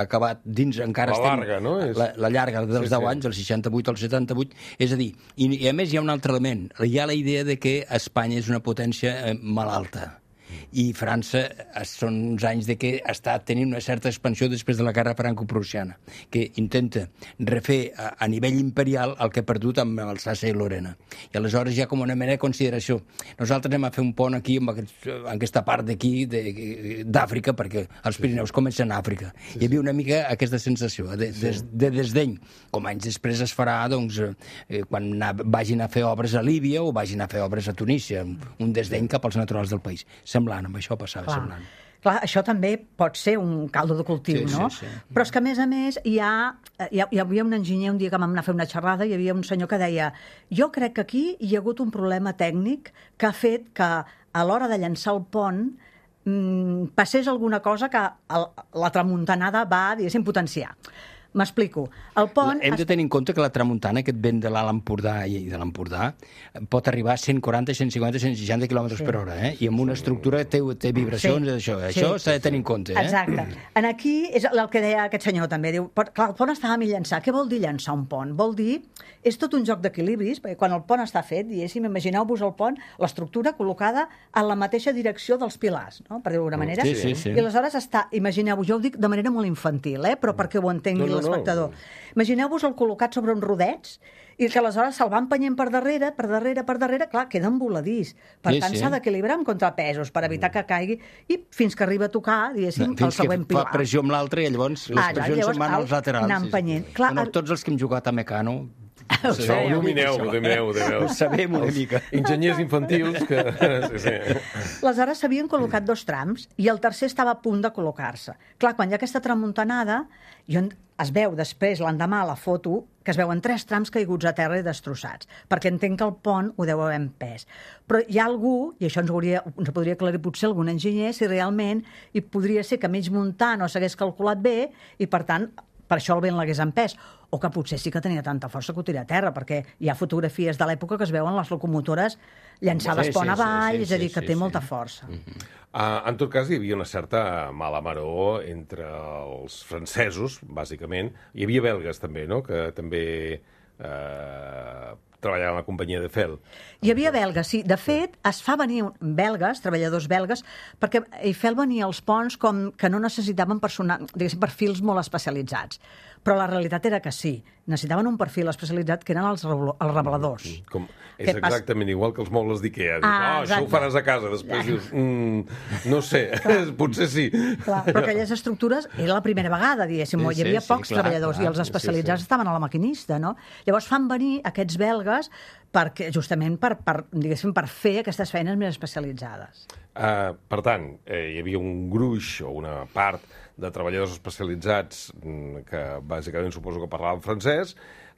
acabat dins, encara la estem... Larga, no? És... La, la llarga dels sí, deu sí. anys, el seixanta-vuit al setanta-vuit. És a dir, i, i a més hi ha un altre element. Hi ha la idea de que Espanya és una potència eh, malalta. I França són uns anys de que està tenint una certa expansió després de la guerra franco-prussiana, que intenta refer a, a nivell imperial el que ha perdut amb Alsàcia i Lorena. I aleshores hi ha com una mena de consideració. Nosaltres anem a fer un pont aquí, en, aquest, en aquesta part d'aquí, d'Àfrica, perquè els Pirineus comencen a Àfrica. Sí, sí. Hi havia una mica aquesta sensació de, de, de desdeny. Com anys després es farà, doncs, eh, quan vagin a fer obres a Líbia o vagin a fer obres a Tunísia, un desdeny cap als naturals del país. Semblant, amb això passava, Clar. semblant. Clar, això també pot ser un caldo de cultiu, sí, no? Sí, sí. Però és que, a més a més, hi, ha, hi, ha, hi havia un enginyer un dia que vam anar a fer una xerrada, hi havia un senyor que deia jo crec que aquí hi ha hagut un problema tècnic que ha fet que a l'hora de llançar el pont mmm, passés alguna cosa que el, la tramuntanada va, diguéssim, potenciar. M'explico. El pont... Hem de tenir en compte que la tramuntana, aquest vent de l'Alt Empordà i de l'Empordà, pot arribar a cent quaranta, cent cinquanta, cent seixanta quilòmetres sí. per hora, eh? I amb una estructura té, té vibracions, sí. això. Això s'ha sí. de tenir en compte, eh? Exacte. En aquí és el que deia aquest senyor també. Diu, clar, el pont estava a mig llançar. Què vol dir llançar un pont? Vol dir... És tot un joc d'equilibris, perquè quan el pont està fet, diguéssim, imagineu-vos el pont, l'estructura col·locada en la mateixa direcció dels pilars, no? Per dir-ho d'alguna manera. Sí, sí, sí. I aleshores està, imagineu-vos, jo ho dic de manera molt infantil, eh? Però perquè ho entengui no, no, l'espectador. No. Imagineu-vos el col·locat sobre uns rodets i que aleshores se'l van empenyent per darrere, per darrere, per darrere, clar, queda envoladís. Per sí, tant, sí. s'ha d'equilibrar amb contrapesos per evitar que caigui i fins que arriba a tocar, diguéssim, fins el següent pilar. Fins que fa pressió amb l'altre i llavors les ah, pressions llavors, se'n van als laterals. Anar empenyent. Sí, sí. Clar, bueno, tots els que hem jugat a Mecano... Ho sabeu, domineu, domineu, domineu. Ho sabem una mica. Enginyers infantils que... Sí, sí. Aleshores s'havien col·locat dos trams i el tercer estava a punt de col·locar-se. Clar, quan hi ha aquesta tramuntanada, jo es veu després, l'endemà, a la foto, que es veuen tres trams caiguts a terra i destrossats, perquè entenc que el pont ho deu haver empès. Però hi ha algú, i això ens, hauria, ens podria aclarir potser algun enginyer, si realment hi podria ser que mig muntar no s'hagués calculat bé i, per tant, per això el vent l'hagués empès, o que potser sí que tenia tanta força que ho tira a terra, perquè hi ha fotografies de l'època que es veuen les locomotores llançades sí, pont sí, avall, sí, sí, és a dir, que sí, té sí. molta força. Mm-hmm. Uh, en tot cas, hi havia una certa mala maror entre els francesos, bàsicament. Hi havia belgues, també, no?, que també uh, treballaven a la companyia de Eiffel. Hi havia belgues, sí. De fet, es fa venir belgues, treballadors belgues, perquè Eiffel venia als ponts com que no necessitaven personal, diguéssim, perfils molt especialitzats. Però la realitat era que sí, necessitaven un perfil especialitzat que eren els, els reveladors. Com, és exactament pas... igual que els mobles d'Ikea. Dius, ah, oh, això ho faràs a casa. Després dius, mm, no sé, potser sí. Clar, però aquelles estructures era la primera vegada, diguéssim, sí, hi havia sí, pocs sí, clar, treballadors clar, i els especialitzats sí, sí. estaven a la maquinista, no? Llavors fan venir aquests belgues perquè, justament per, per, diguéssim, per fer aquestes feines més especialitzades. Uh, per tant, eh, hi havia un gruix o una part de treballadors especialitzats que bàsicament suposo que parlaven francès,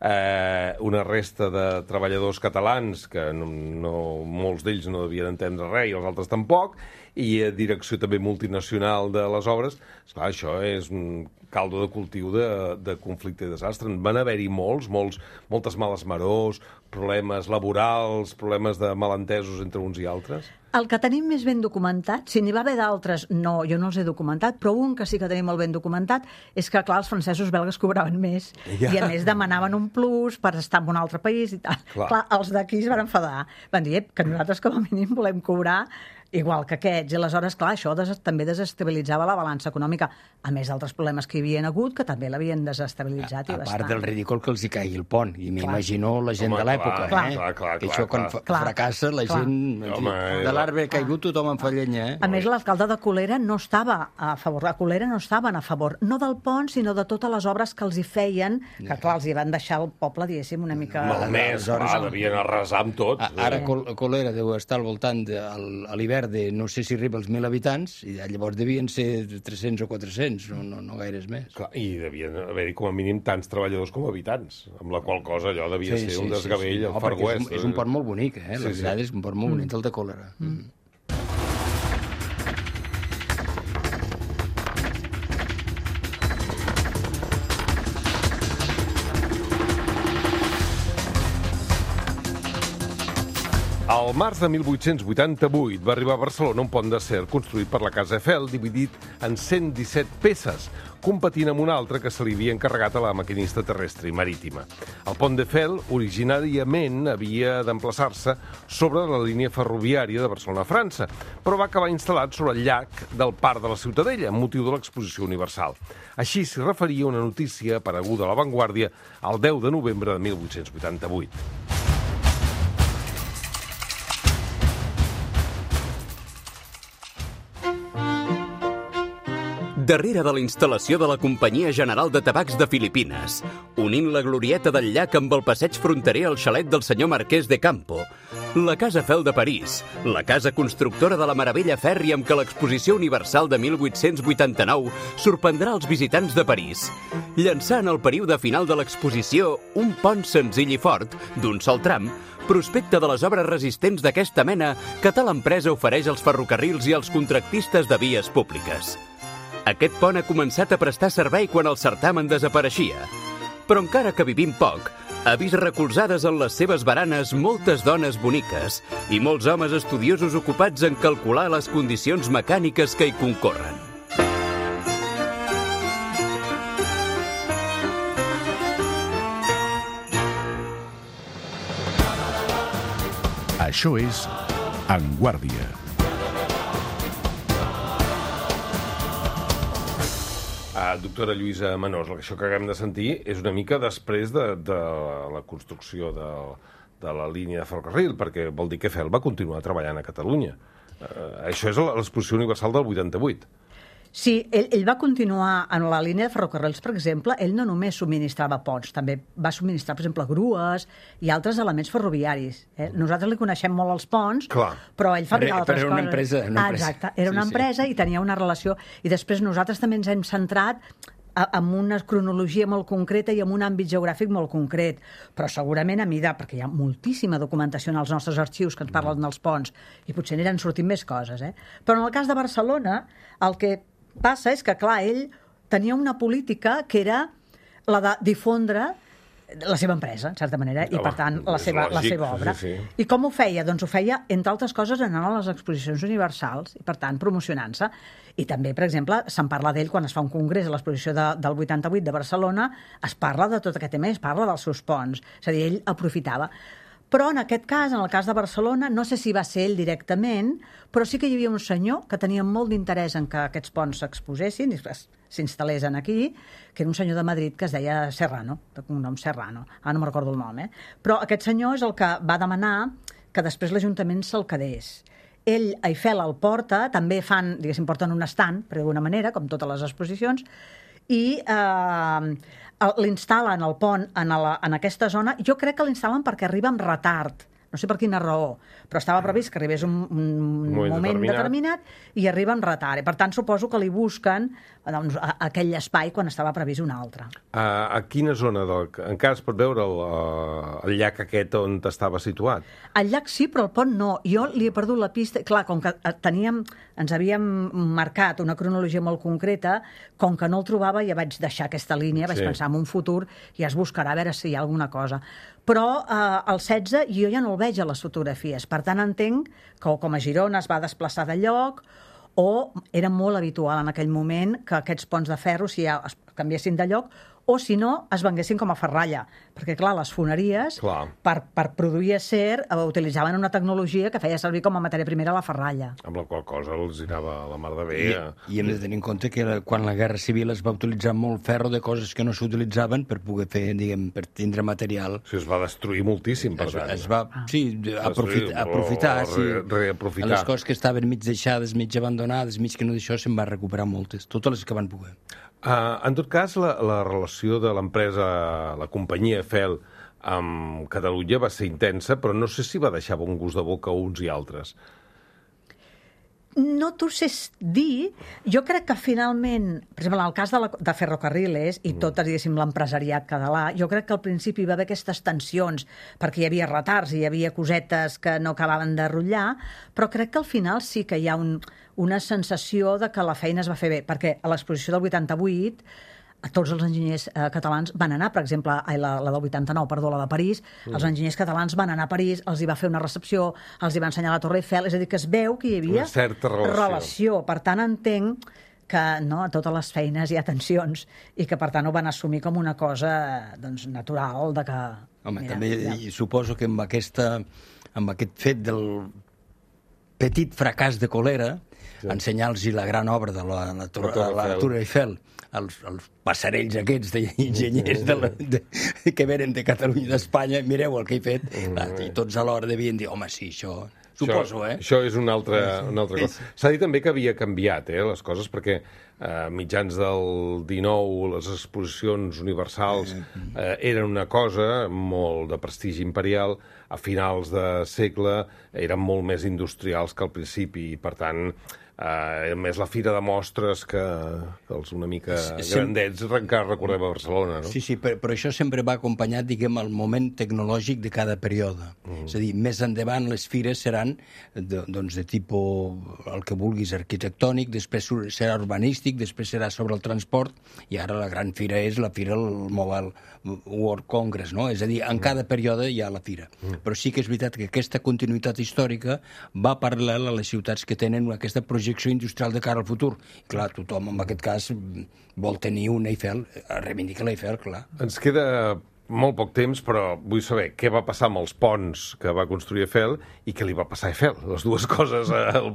eh, una resta de treballadors catalans que no, no, molts d'ells no devien entendre res i els altres tampoc, i a direcció també multinacional de les obres. Esclar, això és un caldo de cultiu de, de conflicte i desastre. Van haver-hi molts, molts, moltes males marors, problemes laborals, problemes de malentesos entre uns i altres. El que tenim més ben documentat, si n'hi va haver d'altres, no, jo no els he documentat, però un que sí que tenim molt ben documentat és que, clar, els francesos belgues cobraven més ja. I, a més, demanaven un plus per estar en un altre país i tal. Clar, clar els d'aquí es van enfadar. Van dir que nosaltres, com a mínim, volem cobrar igual que aquests. I aleshores, clar, això des també desestabilitzava la balança econòmica, a més d'altres problemes que hi havien hagut, que també l'havien desestabilitzat a, i bastant. A part del ridícul que els hi caigui el pont, i m'imagino la gent home, de l'època, clar, eh? Clar, clar, que això, quan clar. fracassa, la clar. gent... Home, de l'arbre caigut, tothom en fa llenya, eh? A més, l'alcalde de Colera no estava a favor, a Colera no estaven a favor, no del pont, sinó de totes les obres que els hi feien, que, clar, els hi van deixar el poble, diguéssim, una mica... Malmès, clar, devien arrasar amb tot. Ara Colera deu estar al voltant, a l'hivern, de no sé si arriba als mil habitants, i llavors devien ser tres-cents o quatre-cents, no, no, no gaires més. Clar, i devien haver-hi com a mínim tants treballadors com habitants, amb la qual cosa allò devia sí, ser sí, un desgavell sí, sí. al no, Far West. És un, és un pont molt bonic, eh? Sí, la veritat sí. és un pont molt bonic, el de Colera. Mm. Mm. Al març de mil vuit-cents vuitanta-vuit va arribar a Barcelona un pont d'acer construït per la Casa Eiffel, dividit en cent disset peces, competint amb un altre que se li havia encarregat a la maquinista terrestre i marítima. El pont d'Eiffel originàriament havia d'emplaçar-se sobre la línia ferroviària de Barcelona a França, però va acabar instal·lat sobre el llac del Parc de la Ciutadella, amb motiu de l'Exposició Universal. Així s'hi referia una notícia apareguda a La Vanguardia el deu de novembre de mil vuit-cents vuitanta-vuit. Darrere de la instal·lació de la Companyia General de Tabacs de Filipines, unint la glorieta del llac amb el passeig fronterer al xalet del senyor Marquès de Campo, la Casa Eiffel de París, la casa constructora de la meravella fèrria amb què l'Exposició Universal de mil vuit-cents vuitanta-nou sorprendrà els visitants de París, llançant al període final de l'exposició un pont senzill i fort, d'un sol tram, prospecte de les obres resistents d'aquesta mena que tal empresa ofereix als ferrocarrils i als contractistes de vies públiques. Aquest pont ha començat a prestar servei quan el certamen desapareixia. Però encara que vivim poc, ha vist recolzades en les seves baranes moltes dones boniques i molts homes estudiosos ocupats en calcular les condicions mecàniques que hi concorren. Això és En Guàrdia. Uh, doctora Lluïsa Menós, això que acabem de sentir és una mica després de, de la construcció de, de la línia de ferrocarril, perquè vol dir que Eiffel va continuar treballant a Catalunya. Uh, això és l'Exposició Universal del vuitanta-vuit. Sí, ell, ell va continuar en la línia de ferrocarrils, per exemple, ell no només subministrava ponts, també va subministrar, per exemple, grues i altres elements ferroviaris. Eh? Nosaltres li coneixem molt els ponts, Clar. però ell fabricava altres però era una coses. empresa, una ah, empresa. exacte, era una Sí, sí. empresa i tenia una relació. I després nosaltres també ens hem centrat amb una cronologia molt concreta i amb un àmbit geogràfic molt concret, però segurament a mida, perquè hi ha moltíssima documentació en els nostres arxius que ens parlen dels ponts, i potser n'eren sortint més coses, eh? Però en el cas de Barcelona, el que passa és que, clar, ell tenia una política que era la de difondre la seva empresa, en certa manera, i, per tant, la seva, la seva obra. Sí, sí. I com ho feia? Doncs ho feia, entre altres coses, anant a les exposicions universals i, per tant, promocionant-se. I també, per exemple, se'n parla d'ell quan es fa un congrés a l'exposició de, del vuitanta-vuit de Barcelona, es parla de tot aquest tema, es parla dels seus ponts. És a dir, ell aprofitava. Però en aquest cas, en el cas de Barcelona, no sé si va ser ell directament, però sí que hi havia un senyor que tenia molt d'interès en que aquests ponts s'exposessin i s'instal·lessin aquí, que era un senyor de Madrid que es deia Serrano, de cognom Serrano. Ara no me'n recordo el nom, eh? Però aquest senyor és el que va demanar que després l'Ajuntament se'l quedés. Ell, a Eiffel, el porta, també fan, diguéssim, porten un estand, per d'alguna manera, com totes les exposicions, i eh, l'instal·len el pont en, la, en aquesta zona. Jo crec que l'instal·len perquè arriba amb retard, no sé per quina raó, però estava previst que arribés un, un, un moment, moment determinat. determinat i arriba amb retard. I per tant, suposo que li busquen doncs, a, a aquell espai quan estava previst un altre. A, a quina zona del... encara es pot veure el, el llac aquest on estava situat? El llac sí, però el pont no. Jo li he perdut la pista. Clar, com que teníem, ens havíem marcat una cronologia molt concreta, com que no el trobava ja vaig deixar aquesta línia, vaig sí. pensar en un futur i es buscarà a veure si hi ha alguna cosa. Però eh, el setze jo ja no el veig a les fotografies. Per tant, entenc que com a Girona es va desplaçar de lloc o era molt habitual en aquell moment que aquests ponts de ferro si ja es canviessin de lloc o, si no, es venguessin com a ferralla. Perquè, clar, les foneries, clar. Per, per produir acer, utilitzaven una tecnologia que feia servir com a matèria primera la ferralla. Amb la qual cosa els anava la mar de bé. I, I hem de tenir en compte que quan la Guerra Civil es va utilitzar molt ferro de coses que no s'utilitzaven per poder fer, diguem, per tindre material. Sí, es va destruir moltíssim, per es, tant. Es va, sí, aprofit, aprofitar, o, sí. Re, reaprofitar. Les coses que estaven mig deixades, mig abandonades, mig que no d'això, se'n va recuperar moltes, totes les que van poder. Uh, en tot cas, la, la relació de l'empresa, la companyia Eiffel, amb Catalunya va ser intensa, però no sé si va deixar bon gust de boca uns i altres. No t'ho sé dir. Jo crec que finalment, per exemple, en el cas de, la, de Ferrocarriles i tot, diguéssim, l'empresariat català, jo crec que al principi hi va haver aquestes tensions perquè hi havia retards, hi havia cosetes que no acabaven de rotllar, però crec que al final sí que hi ha un, una sensació de que la feina es va fer bé, perquè a l'exposició del vuitanta-vuit tots els enginyers eh, catalans van anar, per exemple, ai, la, la del vuitanta-nou, perdó, la de París, mm. els enginyers catalans van anar a París, els hi va fer una recepció, els hi va ensenyar la Torre Eiffel, és a dir, que es veu que hi havia una certa relació. relació. Per tant, entenc que no, a totes les feines hi ha tensions i que, per tant, ho van assumir com una cosa doncs, natural de que... Home, mira, també ja. i suposo que amb, aquesta, amb aquest fet del petit fracàs de Colera, sí. ensenyar-los la gran obra de la, la, Torre, la, Torre, la Torre Eiffel, els, els passarells aquests d'enginyers de la, de, que venen de Catalunya i d'Espanya, mireu el que he fet, mm. i tots alhora devien dir, home, sí, això... Suposo, això, eh? Això és una altra, una altra cosa. S'ha dit també que havia canviat, eh, les coses, perquè a mitjans del dinou les exposicions universals eh, eren una cosa molt de prestigi imperial, a finals de segle eren molt més industrials que al principi, i per tant eh, era més la fira de mostres que, que els una mica sí, grandets encara recordem a Barcelona, no? Sí, sí, però, però això sempre va acompanyat, diguem, al moment tecnològic de cada període. Mm. És a dir, més endavant les fires seran de, doncs, de tipus, el que vulguis, arquitectònic, després serà urbanístic, després serà sobre el transport, i ara la gran fira és la fira el Mobile World Congress, no? És a dir, en cada període hi ha la fira. Mm. Però sí que és veritat que aquesta continuïtat històrica va paral·lel a les ciutats que tenen aquesta projecció industrial de cara al futur. I clar, tothom en aquest cas vol tenir una Eiffel, reivindica la Eiffel, clar. Ens queda molt poc temps, però vull saber què va passar amb els ponts que va construir Eiffel i què li va passar a Eiffel, les dues coses.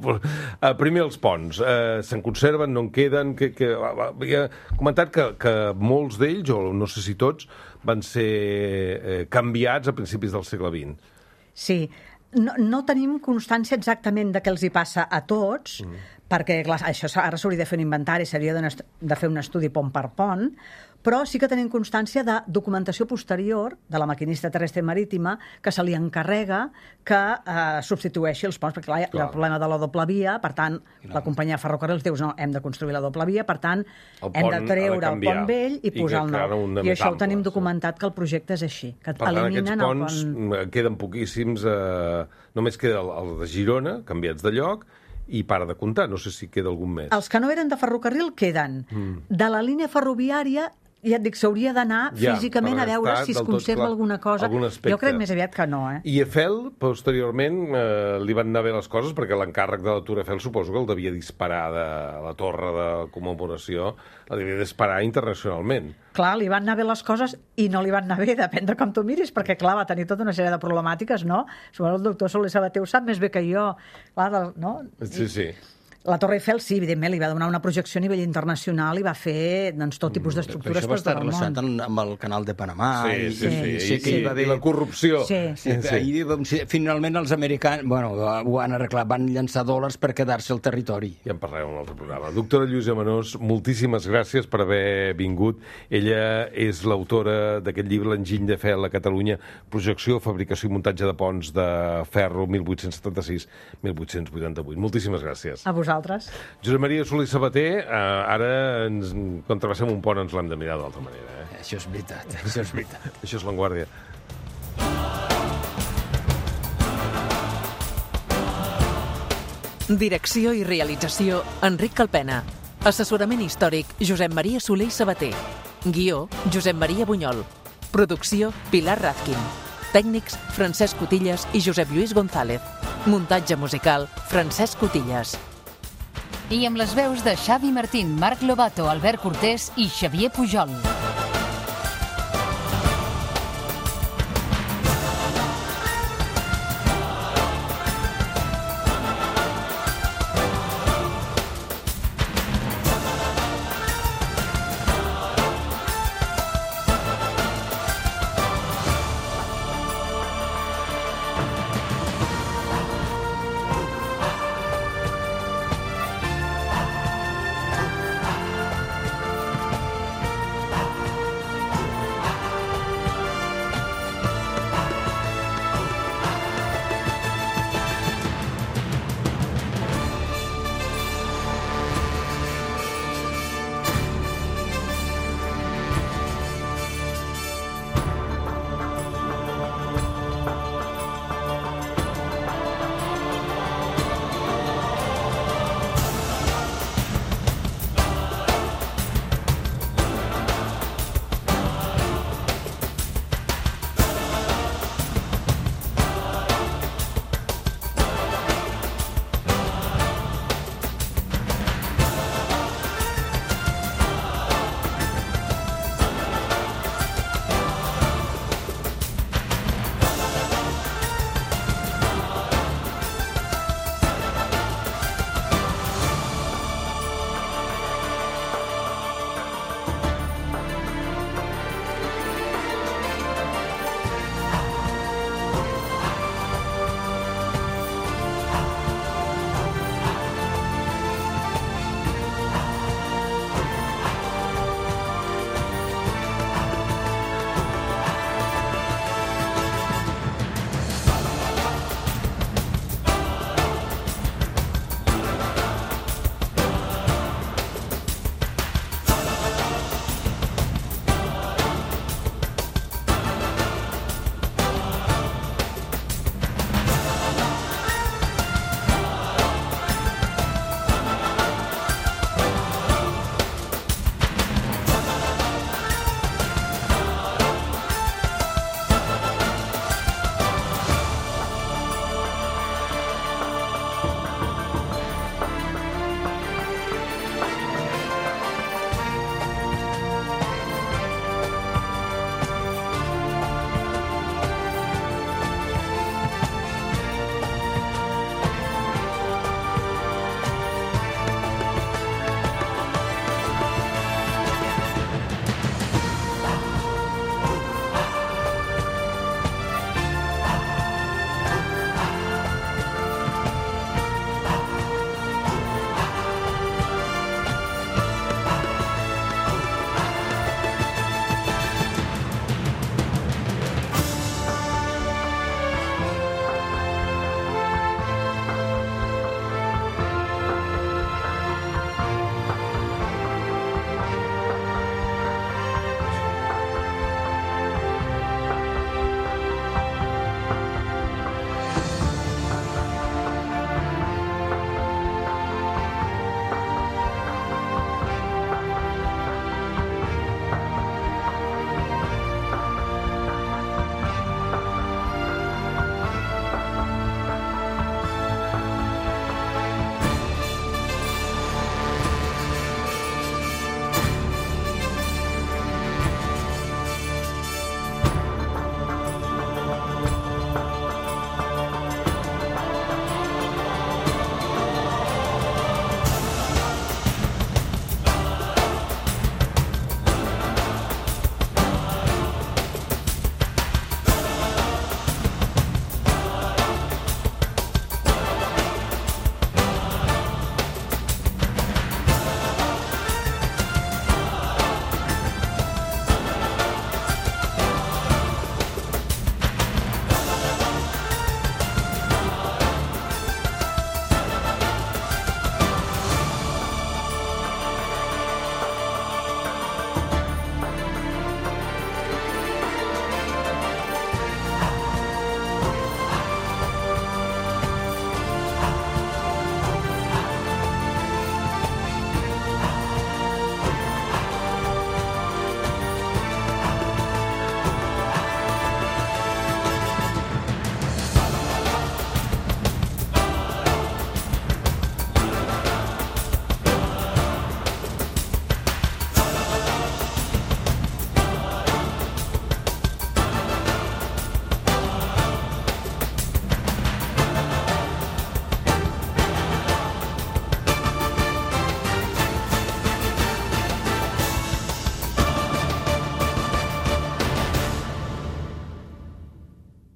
Eh, primer els ponts, eh, se'n conserven, no en queden? Que, que, havia comentat que, que molts d'ells, o no sé si tots, van ser eh, canviats a principis del segle vint. Sí, no, no tenim constància exactament de què els hi passa a tots, mm. perquè clar, això ara s'hauria de fer un inventari, s'hauria de, de fer un estudi pont per pont, però sí que tenim constància de documentació posterior de la maquinista terrestre i marítima que se li encarrega que eh, substitueixi els ponts, perquè clar, hi ha el problema de la doble via, per tant, no. la companyia de ferrocarrils diu, no, hem de construir la doble via, per tant, hem de treure el pont vell i, i posar el nou. I això ho tenim documentat, que el projecte és així, que per eliminen tant, aquests el ponts pont... queden poquíssims, eh, només queda el, el de Girona, canviats de lloc, i para de comptar, no sé si queda algun més. Els que no eren de ferrocarril queden. Mm. De la línia ferroviària, ja et dic, s'hauria d'anar ja, físicament a veure si es conserva tot, alguna cosa. Jo crec més aviat que no, eh? I Eiffel, posteriorment, eh, li van anar bé les coses, perquè l'encàrrec de la Tour Eiffel suposo que el devia disparar de la torre de commemoració, la devia disparar internacionalment. Clar, li van anar bé les coses i no li van anar bé, depèn de com tu miris, perquè, clar, va tenir tota una sèrie de problemàtiques, no? Suposo el doctor Soler Sabater ho sap més bé que jo, clar, no? Sí, sí. La Torre Eiffel, sí, evidentment, li va donar una projecció a nivell internacional i va fer doncs, tot tipus d'estructures per tot el món. Això va estar relacionat amb el canal de Panamà. Sí, i, sí, sí. sí, sí, I, i, i la corrupció. Sí, sí. sí. Ahir, finalment, els americans bueno, ho han arreglat, van llançar dòlars per quedar-se al territori. Ja en parlarem en un altre programa. Doctora Lluïsa Manós, moltíssimes gràcies per haver vingut. Ella és l'autora d'aquest llibre, L'enginy d'Eiffel a Catalunya, projecció, fabricació i muntatge de ponts de ferro mil vuit-cents setanta-sis a mil vuit-cents vuitanta-vuit. Moltíssimes gràcies. A vosaltres. Josep Maria Soler Sabater, eh, ara ens, quan travessem un pont ens l'hem de mirar d'altra manera. Eh? Això és veritat, això és veritat. Això és l'Avantguàrdia. Direcció i realització, Enric Calpena. Assessorament històric, Josep Maria Soler Sabater. Guió, Josep Maria Bunyol. Producció, Pilar Razkin. Tècnics, Francesc Cotillas i Josep Lluís González. Muntatge musical, Francesc Cotillas. I amb les veus de Xavi Martín, Marc Lobato, Albert Cortés i Xavier Pujol.